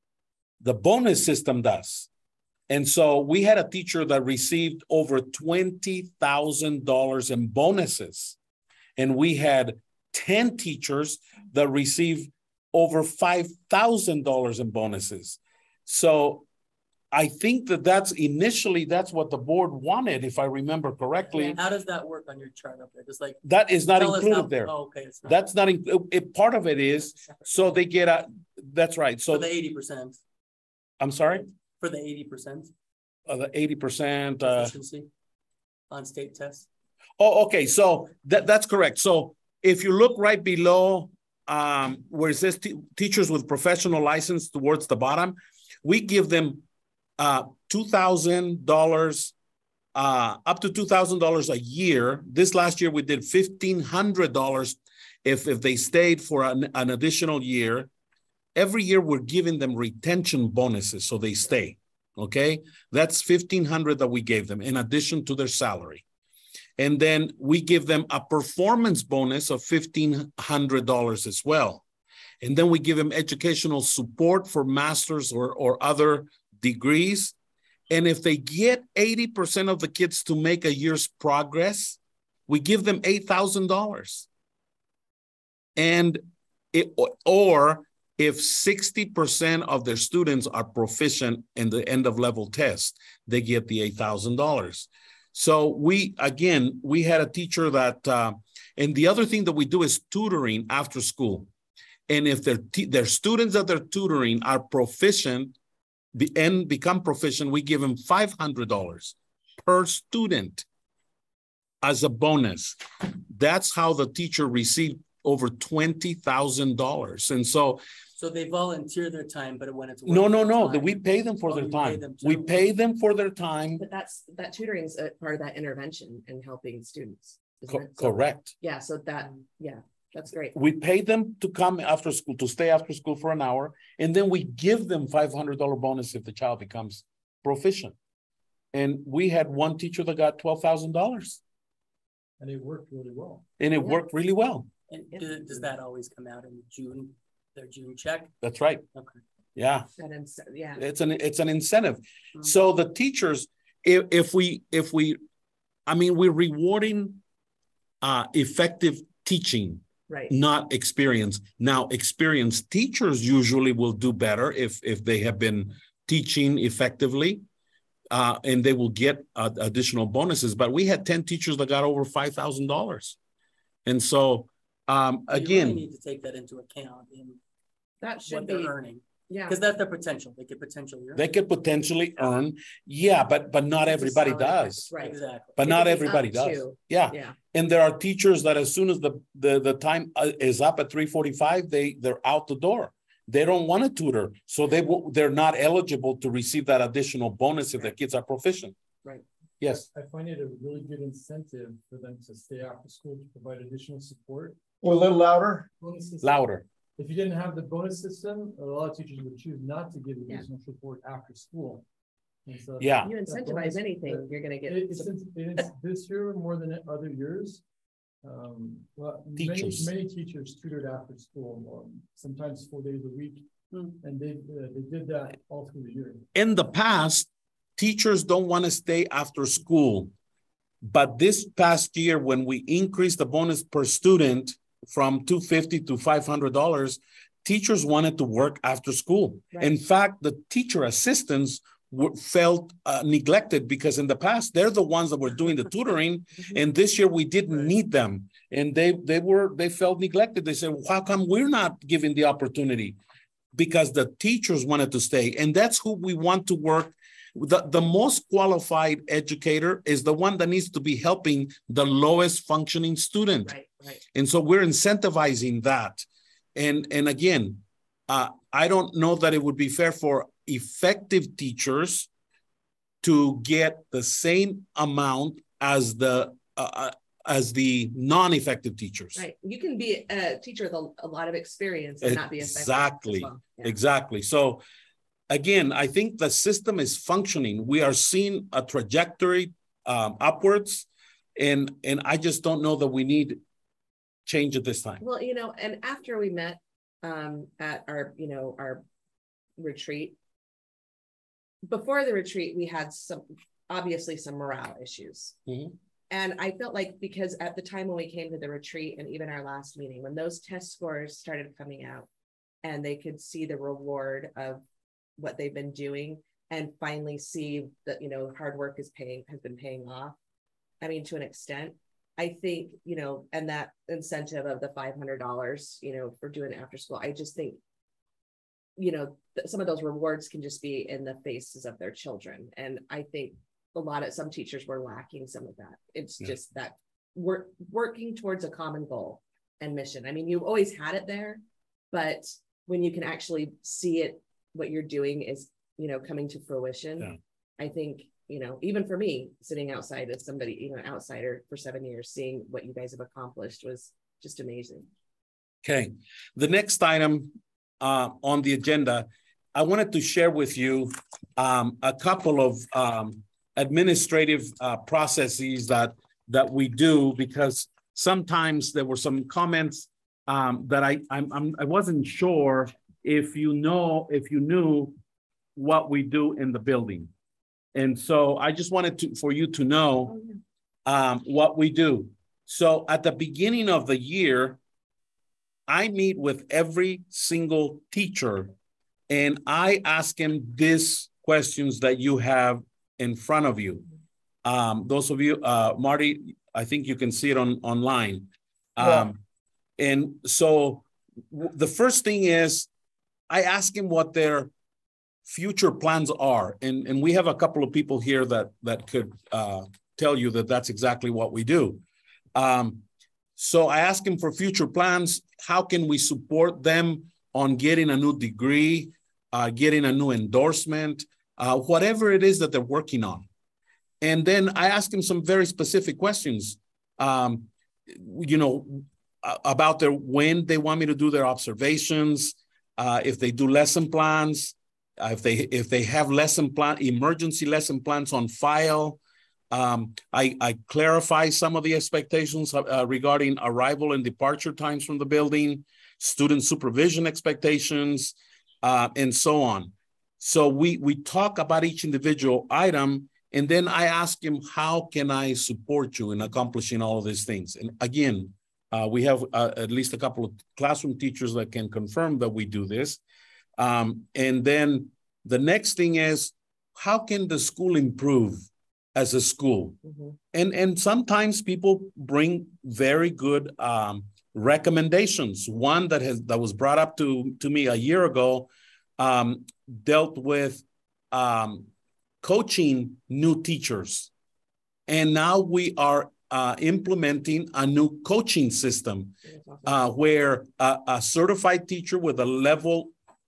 the bonus system does. And so we had a teacher that received over twenty thousand dollars in bonuses. And we had ten teachers that received over five thousand dollars in bonuses. So I think that that's initially, that's what the board wanted, if I remember correctly. How does that work on your chart up there? Just like. That is not tell us how- included there. Oh, okay. It's not. That's not, in- it, part of it is, so they get a, that's right. For So the eighty percent, I'm sorry, for the eighty percent uh, the eighty percent, uh, efficiency on state tests. oh, okay, so that, that's correct. So if you look right below, um, where it says te- teachers with professional license towards the bottom, we give them uh, two thousand dollars, uh, up to two thousand dollars a year. This last year, we did fifteen hundred dollars if, if they stayed for an, an additional year. Every year, we're giving them retention bonuses, so they stay, okay? That's fifteen hundred dollars that we gave them in addition to their salary. And then we give them a performance bonus of fifteen hundred dollars as well. And then we give them educational support for masters or, or other degrees. And if they get eighty percent of the kids to make a year's progress, we give them eight thousand dollars. And it, or if sixty percent of their students are proficient in the end of level test, they get the eight thousand dollars. So we, again, we had a teacher that, uh, and the other thing that we do is tutoring after school. And if their, their students that they're tutoring are proficient be, and become proficient, we give them five hundred dollars per student as a bonus. That's how the teacher received over twenty thousand dollars. And so, So they volunteer their time, but when it's. no, no, worth no, their that time- we pay them for Oh, their you pay time. them We too. pay them for their time. But that's, that tutoring is a part of that intervention and helping students. isn't Co- it? So- correct. Yeah, so that, yeah, that's great. We pay them to come after school, to stay after school for an hour, and then we give them five hundred dollars bonus if the child becomes proficient. And we had one teacher that got twelve thousand dollars, And it worked really well. and it Yeah. worked really well. And does, does that always come out in June, their June check? That's right. Okay. Yeah, That ins- yeah. it's an, it's an incentive. Mhm. So the teachers, if, if we, if we, I mean, we're rewarding uh, effective teaching, Right. not experience. Now, experienced teachers usually will do better if, if they have been teaching effectively, uh, and they will get uh, additional bonuses. But we had ten teachers that got over five thousand dollars. And so, um, So you really again, need to take that into account in That should what they're be, earning, yeah. because that's their potential. They could potentially. earn. they could potentially earn, yeah, but, but not It's a everybody salary does. package, Right. Exactly. But It not could be everybody up does. to- Yeah. Yeah, And there are teachers that as soon as the, the, the time uh, is up at three forty-five, they, they're out the door. they don't want to tutor. So they will, they're not eligible to receive that additional bonus if their kids are proficient. Right. Yes. I find it a really good incentive for them to stay after school to provide additional support. Well, a little louder. Bonus system. Louder. If you didn't have the bonus system, a lot of teachers would choose not to give Yeah. additional support after school. And so Yeah. You that incentivize bonus- anything, that- you're gonna get. It- It's, it's this year more than other years. Um, well, many, Teachers. many teachers tutored after school, um, sometimes four days a week. Hmm. And they, uh, they did that all through the year. In the past, teachers don't want to stay after school. But this past year, when we increased the bonus per student from two hundred fifty dollars to five hundred dollars, teachers wanted to work after school. Right. In fact, the teacher assistants were, felt uh, neglected because in the past, they're the ones that were doing the tutoring. And this year we didn't need them. And they, they were, they felt neglected. They said, well, how come we're not giving the opportunity? Because the teachers wanted to stay. And that's who we want to work. The, the most qualified educator is the one that needs to be helping the lowest functioning student. Right, right. And so we're incentivizing that. And, and again, uh, I don't know that it would be fair for effective teachers to get the same amount as the uh, as the non-effective teachers. Right. You can be a teacher with a, a lot of experience and not be effective. Exactly. As well. Yeah. Exactly. So again, I think the system is functioning. We are seeing a trajectory um, upwards, and and I just don't know that we need change at this time. Well, you know, and after we met um, at our, you know, our retreat, before the retreat, we had some, obviously some morale issues. Mhm. And I felt like because at the time when we came to the retreat and even our last meeting, when those test scores started coming out and they could see the reward of what they've been doing and finally see that, you know, hard work is paying, has been paying off. I mean, to an extent, I think, you know, and that incentive of the five hundred dollars, you know, for doing it after school, I just think, you know, th- some of those rewards can just be in the faces of their children. And I think a lot of some teachers were lacking some of that. It's Yeah. just that we're working towards a common goal and mission. I mean, you've always had it there, but when you can actually see it, what you're doing is, you know, coming to fruition. Yeah. I think, you know, even for me, sitting outside as somebody, you know, an outsider for seven years, seeing what you guys have accomplished was just amazing. Okay, the next item uh, on the agenda, I wanted to share with you um, a couple of um, administrative uh, processes that that we do, because sometimes there were some comments um, that I I'm, I'm I wasn't sure if you know if you knew what we do in the building, and so I just wanted to for you to know um, what we do. So at the beginning of the year, I meet with every single teacher and I ask him these questions that you have in front of you. Um, those of you, uh, Marty, I think you can see it on online. Um, yeah. And so w- the first thing is I ask him what their future plans are. And, and we have a couple of people here that, that could uh, tell you that that's exactly what we do. Um, So I asked him for future plans. How can we support them on getting a new degree, uh, getting a new endorsement, uh, whatever it is that they're working on? And then I asked him some very specific questions, um, you know, about their when they want me to do their observations, uh, if they do lesson plans, uh, if they if they have lesson plan emergency lesson plans on file. Um, I, I clarify some of the expectations uh, regarding arrival and departure times from the building, student supervision expectations, uh, and so on. So we, we talk about each individual item, and then I ask him, how can I support you in accomplishing all of these things? And again, uh, we have uh, at least a couple of classroom teachers that can confirm that we do this. Um, and then the next thing is, how can the school improve as a school? Mm-hmm. And, and sometimes people bring very good um, recommendations. One that has that was brought up to, to me a year ago um, dealt with um, coaching new teachers. And now we are uh, implementing a new coaching system uh, where a, a certified teacher with a level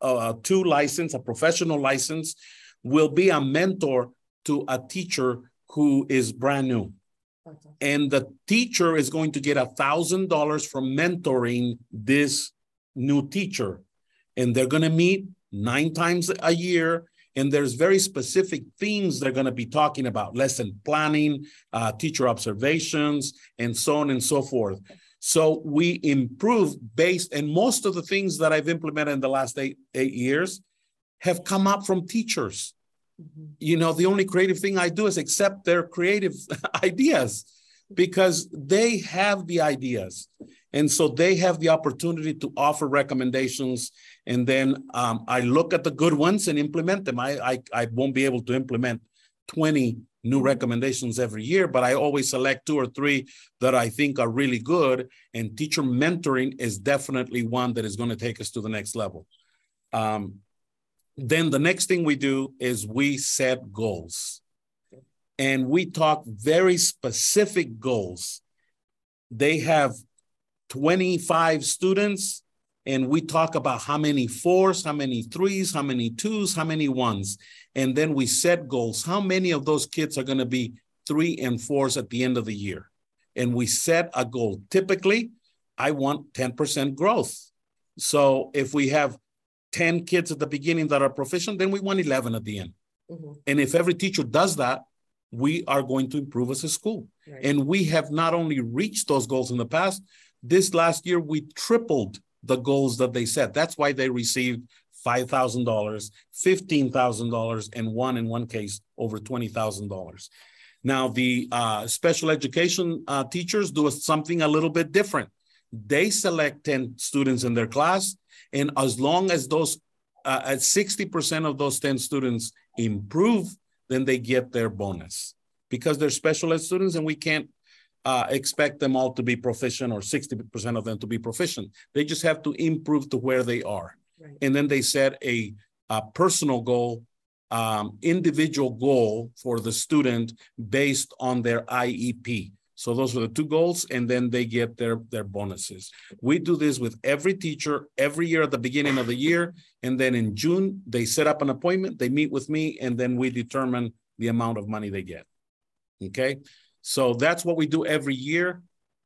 uh, two license, a professional license, will be a mentor to a teacher who is brand new. Okay. And the teacher is going to get a thousand dollars for mentoring this new teacher. And they're going to meet nine times a year. And there's very specific themes they're going to be talking about: lesson planning, uh, teacher observations, and so on and so forth. So we improve based, and most of the things that I've implemented in the last eight, eight years have come up from teachers. Mm-hmm. You know, the only creative thing I do is accept their creative ideas, because they have the ideas. And so they have the opportunity to offer recommendations. And then um, I look at the good ones and implement them. I, I, I won't be able to implement twenty new recommendations every year, but I always select two or three that I think are really good. And teacher mentoring is definitely one that is going to take us to the next level. Um, then the next thing we do is we set goals. And we talk very specific goals. They have twenty-five students, and we talk about how many fours, how many threes, how many twos, how many ones. And then we set goals. How many of those kids are going to be three and fours at the end of the year? And we set a goal. Typically, I want ten percent growth. So if we have ten kids at the beginning that are proficient, then we want eleven at the end. Mm-hmm. And if every teacher does that, we are going to improve as a school. Right. And we have not only reached those goals in the past, this last year, we tripled the goals that they set. That's why they received five thousand dollars, fifteen thousand dollars, and one, in one case, over twenty thousand dollars. Now, the uh, special education uh, teachers do something a little bit different. They select ten students in their class, and as long as those, uh, at sixty percent of those ten students improve, then they get their bonus, because they're special ed students and we can't uh, expect them all to be proficient, or sixty percent of them to be proficient. They just have to improve to where they are. Right. And then they set a, a personal goal, um, individual goal for the student based on their I E P. So those are the two goals, and then they get their, their bonuses. We do this with every teacher every year at the beginning of the year. And then in June, they set up an appointment, they meet with me, and then we determine the amount of money they get. Okay. So that's what we do every year.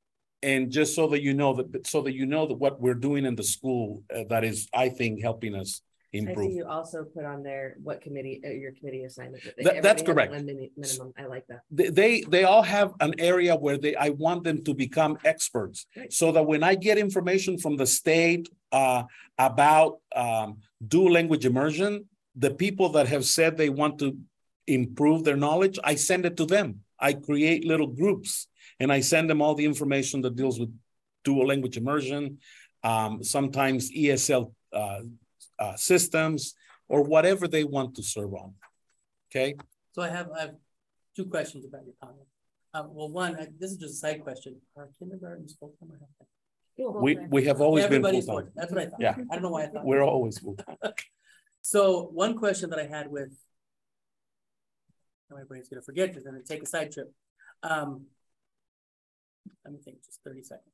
And just so that you know that, so that you know that what we're doing in the school, uh, that is, I think, helping us I improve. see you also put on there what committee, uh, your committee assignment. That- that's Everybody has correct. one mini- Minimum, I like that. They, they they all have an area where they I want them to become experts, Right. so that when I get information from the state uh, about um, dual language immersion, the people that have said they want to improve their knowledge, I send it to them. I create little groups and I send them all the information that deals with dual language immersion, um, sometimes E S L uh, uh, systems, or whatever they want to serve on. Okay. So I have, I have two questions about your comment. Um, well, one, I, this is just a side question. Are kindergartens full-time or half-time? We we have always been Everybody's full-time. full-time. That's what I thought. Yeah. I don't know why I thought. We're always full-time. So one question that I had with, my brain's gonna forget because I'm gonna take a side trip. Um, let me think, just thirty seconds.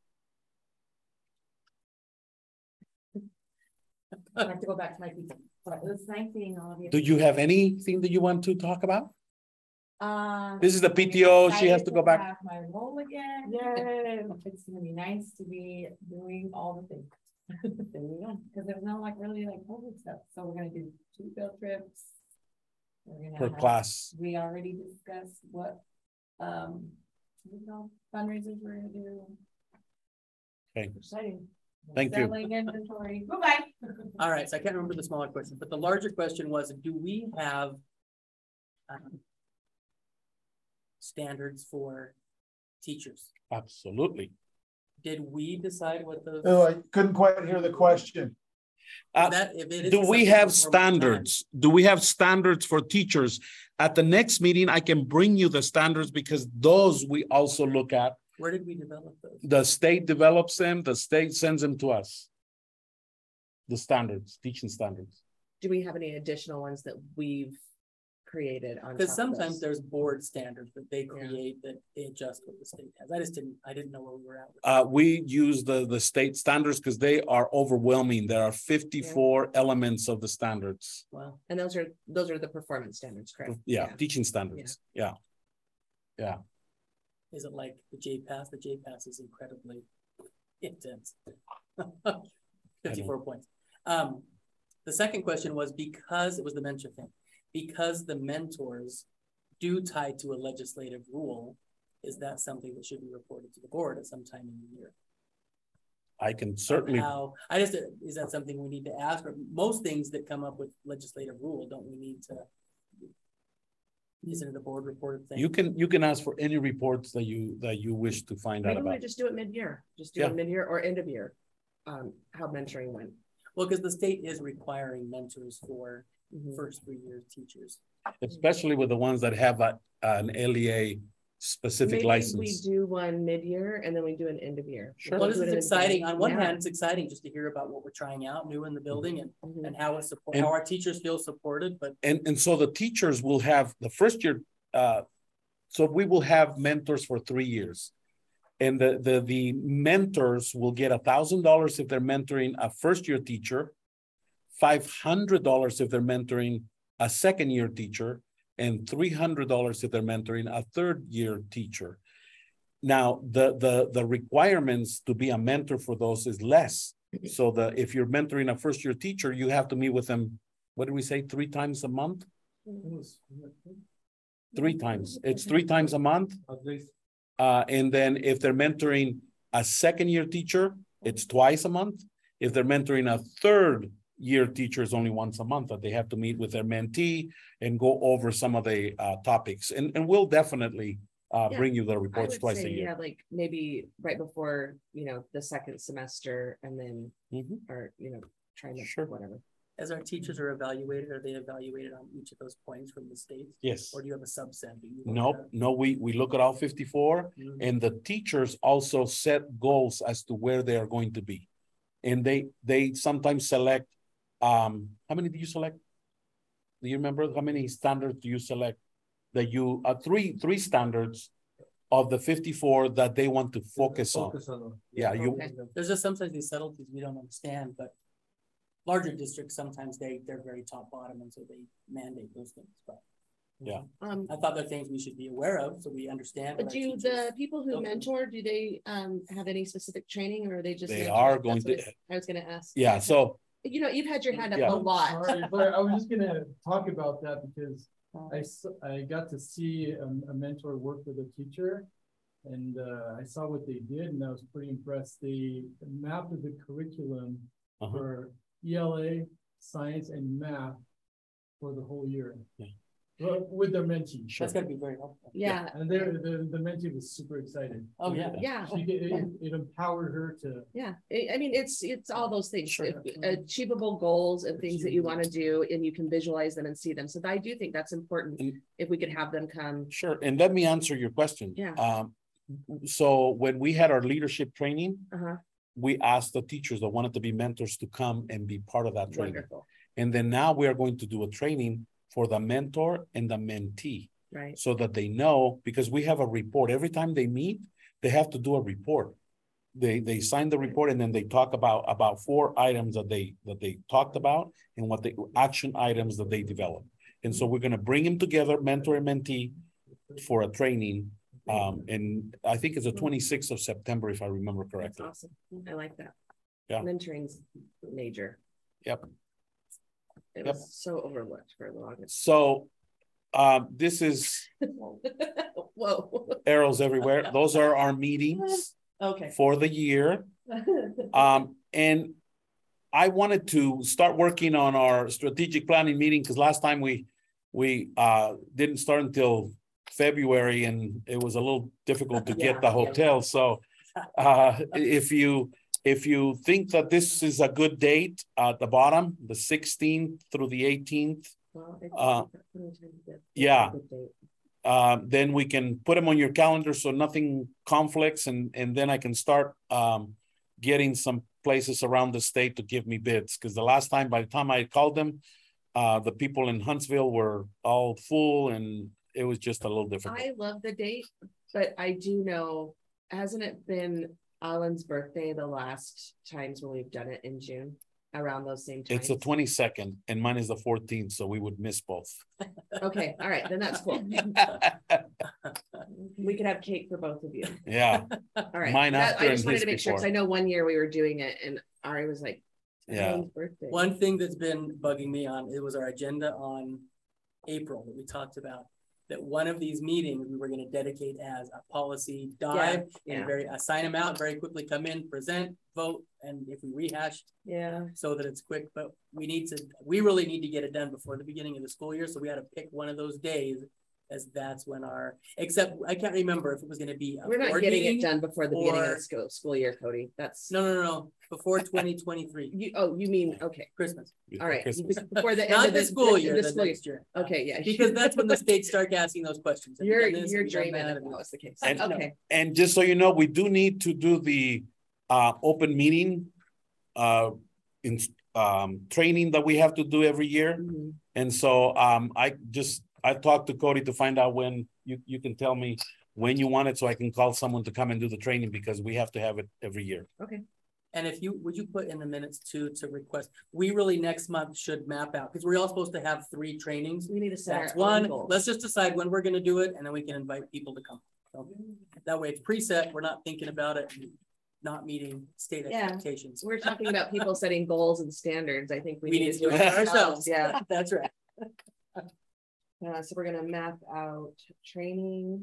I have to go back to my people. But it was nice seeing all of you. Do you have anything that you want to talk about? Um, This is the P T O. She has to go back. Have my role again. Yay. It's gonna be nice to be doing all the things. Because there's no like really like COVID stuff. So we're gonna do two field trips. We're gonna Per have- class. We already discussed what um what do you call fundraisers we're gonna do. Okay. Exciting. Thank you. Selling inventory. Bye-bye. All right, so I can't remember the smaller question, but the larger question was, do we have um, standards for teachers? Absolutely. Did we decide what those? Oh, I couldn't quite hear the question. Uh, that, if it is Do we something have before my time. standards? Do we have standards for teachers? At the next meeting, I can bring you the standards, because those we also look at. Where did we develop those? The state develops them, the state sends them to us. The standards, teaching standards. Do we have any additional ones that we've created on. Because top of sometimes this. there's board standards that they create that they adjust what the state has. I just didn't, I didn't know where we were at. with Uh, we use the, the state standards because they are overwhelming. There are fifty-four elements of the standards. that. Wow. And those are, those are the performance standards, correct? Yeah, teaching standards. Yeah. Is it like the J PAS? The J PAS is incredibly intense. Fifty-four points. Um, the second question was because it was the mentor thing, because the mentors do tie to a legislative rule, is that something that should be reported to the board at some time in the year? I can certainly, How, I just, is that something we need to ask? Or most things that come up with legislative rule, don't we need to? Isn't it a board reported thing? you can, you can ask for any reports that you, that you wish to find out Maybe we about. just do it mid-year, just do Yeah. it mid-year or end of year, um, how mentoring went. Well, because the state is requiring mentors for Mhm. first three year teachers. Especially with the ones that have a, an L E A specific Maybe we license. do one mid-year and then we do an end of year. Sure. Well, We'll this do is it in exciting. advance. On one Yeah. hand, it's exciting just to hear about what we're trying out new in the building and, Mhm. and how it's support, And- how our teachers feel supported, but And, and so the teachers will have the first year, uh, so we will have mentors for three years. And the, the, the mentors will get a thousand dollars if they're mentoring a first year teacher, five hundred dollars if they're mentoring a second year teacher, and three hundred dollars if they're mentoring a third year teacher. Now, the, the, the requirements to be a mentor for those is less. So the, if you're mentoring a first year teacher, you have to meet with them, what did we say, three times a month? Three times. It's three times a month. At least. Uh, and then if they're mentoring a second year teacher, it's twice a month. If they're mentoring a third year teacher, it's only once a month that they have to meet with their mentee and go over some of the uh, topics. And, and we'll definitely uh, Yeah. bring you the I reports would twice say a we year. have like maybe right before, you know, the second semester and then, Mhm. or, you know, trying to, Sure. whatever. as our teachers are evaluated, are they evaluated on each of those points from the states? Yes. Or do you have a subset? Do you look No, at- no, we, we look at all fifty-four. Mhm. And the teachers also set goals as to where they are going to be. And they, they sometimes select, um, how many do you select? Do you remember how many standards do you select? That you, uh, three, three standards of the fifty-four that they want to focus on. Yeah, you, Okay. There's just sometimes these subtleties we don't understand, but larger districts, sometimes they, they're very top bottom, and so they mandate those things, but. Yeah. Um, I thought they're things we should be aware of, so we understand. but what our do teachers- the people who Okay. mentor, do they, um, have any specific training or are they just? They mentor? are That's going what to- I I was gonna ask. yeah, so, You know, you've had your hand up Yeah. a lot. Sorry, but I was just gonna talk about that because I, s- I got to see a, a mentor work with a teacher. And, uh, I saw what they did and I was pretty impressed. They mapped the curriculum Uh-huh. for E L A, science and math for the whole year. Yeah. Well, with their mentee. That's gotta be very helpful. Yeah, And they're, the, the mentee was super excited. Oh, yeah. yeah, She, did- it, it empowered her to. yeah. I, I mean, it's, it's all those things, Sure. If- achievable goals and things that you want to do and you can visualize them and see them. So I do think that's important. And- If we could have them come. sure, and let me answer your question. Yeah. Um, so when we had our leadership training, Uh-huh, we asked the teachers that wanted to be mentors to come and be part of that training. wonderful, And then now we are going to do a training for the mentor and the mentee right? so that they know, because we have a report. Every time they meet, they have to do a report. They, they sign the report and then they talk about, about four items that they, that they talked about and what the action items that they developed. And so we're gonna bring them together, mentor and mentee, for a training. Um, and I think it's the twenty-sixth of September, if I remember That's correctly. awesome. I like that. Yeah. Mentoring's major. Yep. It Yep. was so overlooked for the longest. So, um, this is Whoa. arrows everywhere. Those are our meetings Okay. for the year. Um, and I wanted to start working on our strategic planning meeting because last time we, we, uh, didn't start until February and it was a little difficult to get the Yeah, yeah. hotel. So, uh, if you, if you think that this is a good date at the bottom, the sixteenth through the eighteenth, Well, it's- Uh, it's a good- yeah. good date. uh, then we can put them on your calendar so nothing conflicts and, and then I can start um, getting some places around the state to give me bids. Because the last time, by the time I called them, uh, the people in Huntsville were all full and it was just a little difficult. I love the date, but I do know, hasn't it been Alan's birthday the last times when we've done it in June, around those same times? It's the twenty-second and mine is the fourteenth, so we would miss both. Okay, all right, then that's cool. We could have cake for both of you. Yeah, All right. Mine That- after I and just wanted his to make sure, because I before. know one year we were doing it and Ari was like, yeah. Alan's birthday. One thing that's been bugging me on, it was our agenda on April that we talked about. That one of these meetings we were gonna dedicate as a policy dive Yeah. and very, assign them out, very quickly come in, present, vote, and if we rehash Yeah, so that it's quick, but we need to, we really need to get it done before the beginning of the school year, so we had to pick one of those days. As that's when our, except I can't remember if it was gonna be. a we're not board getting meeting it done before the beginning of or- the school, school year, Cody. That's, No, no, no, no, before twenty twenty-three, you, oh, you mean, okay, Christmas, all right. Christmas. Before the end not of the the school the- year, the the school year. next year. Okay, yeah. Because that's when the states start asking those questions. Have you You're, done this? you're Have you done dreaming that? if that was the case. And- Okay, And just so you know, we do need to do the uh open meeting uh in um training that we have to do every year. Mhm. And so um I just I talked to Cody to find out when you you can tell me when you want it so I can call someone to come and do the training because we have to have it every year. okay. And if you, would you put in the minutes too, to request, we really next month should map out, because we're all supposed to have three trainings. We need to set That's our own one, goals. let's just decide when we're gonna do it, and then we can invite people to come. So that way it's preset, we're not thinking about it, and not meeting state Yeah. expectations. We're talking about people setting goals and standards. I think we, We need to do it ourselves. Yeah. That's right. Uh, so we're gonna map out training.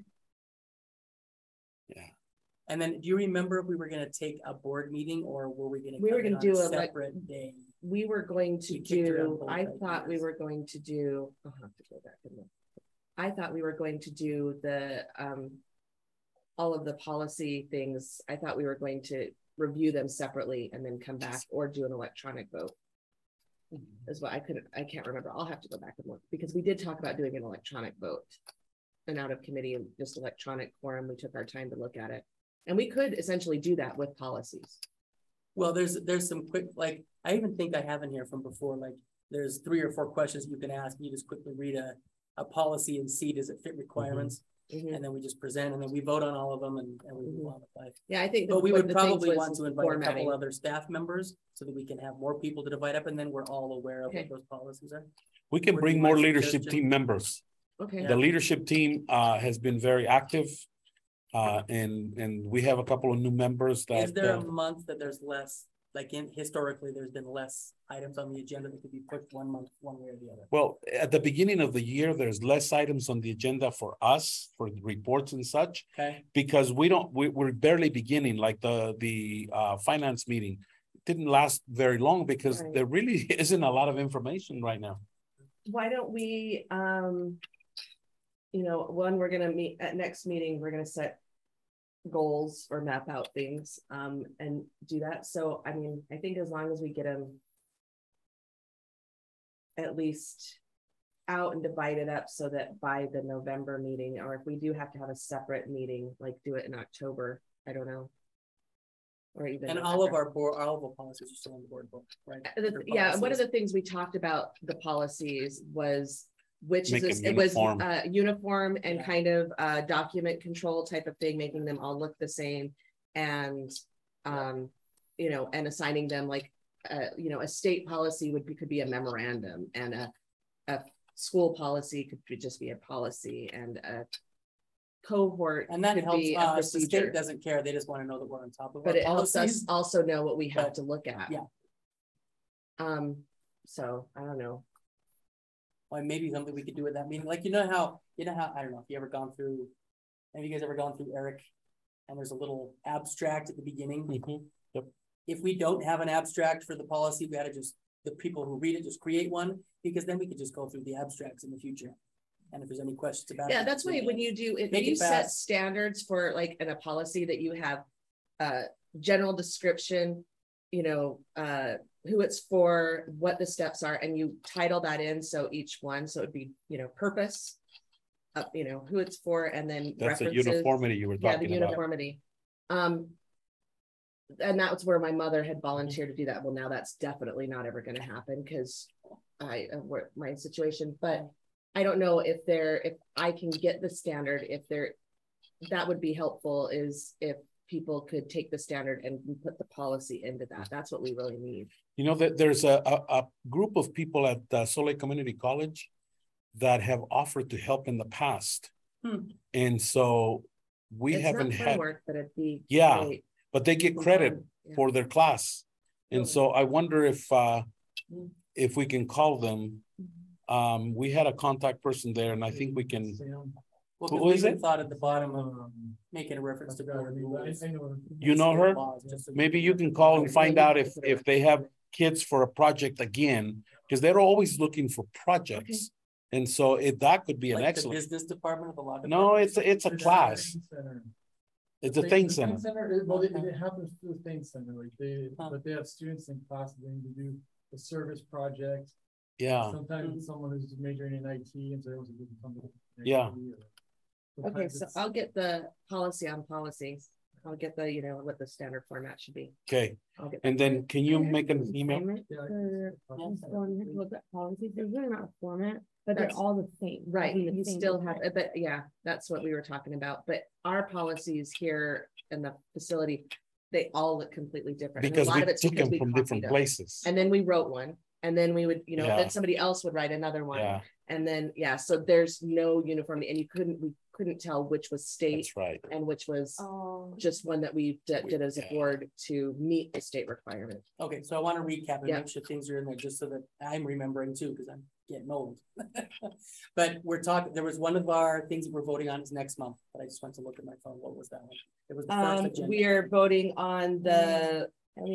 And then, do you remember if we were gonna take a board meeting, or were we gonna? We were come in gonna on do a, like, Separate day? We were going to We kicked around do, both I thought we ideas. were going to do, I'll have to go back and look. I thought we were going to do the, um, all of the policy things. I thought we were going to review them separately and then come back or do an electronic vote. Is what I couldn't, I can't remember. I'll have to go back and look because we did talk about doing an electronic vote. An out of committee and just electronic quorum. We took our time to look at it. And we could essentially do that with policies. Well, there's, there's some quick, like, I even think I have in here from before, like, there's three or four questions you can ask. You just quickly read a, a policy and see, does it fit requirements? Mhm. And then we just present and then we vote on all of them and, and we move on with life. Yeah, I think. But we one would of the things probably was want to invite a formatting. couple other staff members so that we can have more people to divide up and then we're all aware of Okay. what those policies are. We can Would bring be more my leadership suggestion. team members. Okay. The leadership team uh has been very active. Uh and and we have a couple of new members that Is there a uh, month that there's less, like in historically, there's been less items on the agenda that could be pushed one month, one way or the other? well, at the beginning of the year, there's less items on the agenda for us, for the reports and such. Okay, Because we don't, we we're barely beginning, like the the uh finance meeting. Didn't last very long because Right. there really isn't a lot of information right now. Why don't we, um, you know, one, we're gonna meet at next meeting, we're gonna set goals or map out things, um, and do that. So, I mean, I think as long as we get them at least out and divided up so that by the November meeting, or if we do have to have a separate meeting, like do it in October, I don't know. Or even. and all of November. our board, all of our policies are still on the board book, right? Uh, the- Under Yeah, one of policies. the things we talked about the policies was, which Make is, them it was uniform. uh uniform and Yeah. kind of uh document control type of thing, making them all look the same. And um, you know, and assigning them like, uh, you know, a state policy would be, could be a memorandum, and a, a school policy could be- just be a policy, and a cohort And that could helps be a us, the procedure. state doesn't care, they just wanna know that we're on top of But our it helps us policies. also know what we have But- to look at. yeah. Um, so I don't know. Or maybe something we could do at that meeting, like, you know how, you know how, I don't know, if you ever gone through, have you guys ever gone through Eric? And there's a little abstract at the beginning. Yep. If we don't have an abstract for the policy, we gotta just, the people who read it, just create one, because then we could just go through the abstracts in the future. And if there's any questions about it. Yeah, that's why when you do, if Make it you set fast. standards for like in a policy that you have uh general description, you know, uh who it's for, what the steps are, and you title that in, so each one, so it'd be, you know, purpose. Uh, you know, who it's for, and then That's the references. uniformity you were Yeah, the talking about. uniformity. Um, and that's where my mother had volunteered to do that. Well, now that's definitely not ever going to happen because I of where my situation, but I don't know if there, if I can get the standard, if there, that would be helpful is if people could take the standard and put the policy into that. That's what we really need. You know that there's a, a, a group of people at uh, Soleil Community College that have offered to help in the past. Hmm. And so we It's haven't not fun had, work, but it'd be yeah, great. but they get Fun, credit yeah. for their class. And so I wonder if, uh, Mm. if we can call them. Um, we had a contact person there and I think we can, Well, Who 'cause we is even it? thought at the bottom of Um, making a reference to I forgot her board name, but I- rules. I know- You know her? Laws, just so we- maybe you can call and find out if, if they have kids for a project again, because they're always looking for projects. And so it, that could be an Like the excellent, business department of the law. no, it's, a it's a It's class. Thing Center. It's a Thing- thing the center. it- Well, it, it happens through the thing center, like they, Huh. but they have students in class that need to do a service project. Yeah, Sometimes someone who's majoring in I T and so they also do something. in Yeah. I T or- Okay, sometimes so it's- I'll get the policy on policies. I'll get the, you know, what the standard format should be. okay. I'll get. And then can you make an email? Assignment Yeah, I for- can- just going to look at policies, there's really not a format, but they're That's- all the same. Right, I mean, the you same still have, difference. but yeah, that's what we were talking about, but our policies here in the facility, they all look completely different. and a Because lot we of it's took because them we from copied different them. places. And then we wrote one, and then we would, you know, Yeah. then somebody else would write another one. Yeah, And then, yeah, so there's no uniformity, and you couldn't, we couldn't tell which was state that's right. and which was Oh. just one that we did, We- did as a yeah. board to meet the state requirement. Okay, so I want to recap and Yeah. make sure things are in there, just so that I'm remembering too, because I'm getting old. But we're talking, there was one of our things that we're voting on is next month, but I just went to look at my phone. What was that one? It was the first Um, agenda. we are voting on the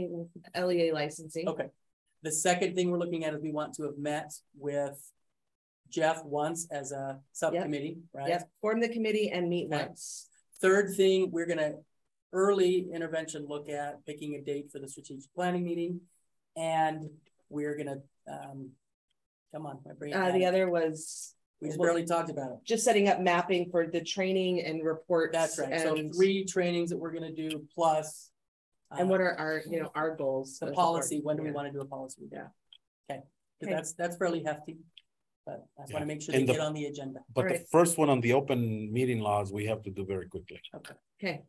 L E A licensing. Okay. The second thing we're looking at is we want to have met with Jeff once as a subcommittee, right? Yep, form the committee and meet Okay. once. Third thing, we're gonna early intervention look at picking a date for the strategic planning meeting. And we're gonna, um, come on, my brain. Uh, had the it. other was We just barely talked about it. just setting up mapping for the training and reports. That's right. So and- three trainings that we're gonna do plus. And uh, what are our, you know, our goals? the as a board. policy, when do we Yeah. want to do a policy? Yeah. Okay, 'cause Okay. that's, that's fairly hefty. But I just want Yeah. to make sure they And the- get on the agenda. But the Alright. first one on the open meeting laws, we have to do very quickly. Okay.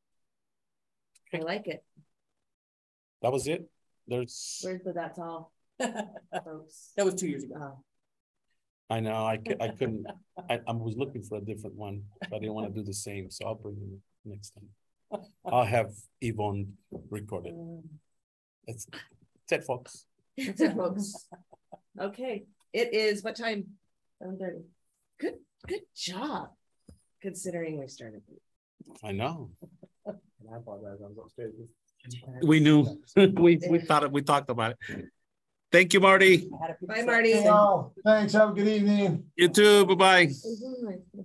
I like it. That was it? There's, Where's the, that's all, That folks. was two years ago. Oh, I know, I cou- I couldn't, I, I was looking for a different one, but I didn't want to do the same, so I'll bring it next time. I'll have Yvonne record it. That's that's it, folks. That's it, folks. Okay, it is, what time? Seven thirty. Good, good job. Considering we started. I know. I apologize, I was upstairs. We knew, we, we thought, it. we talked about it. Thank you, Marty. I had a picture Bye, of- Marty. Well, thanks, have a good evening. You too, bye-bye. It's really nice.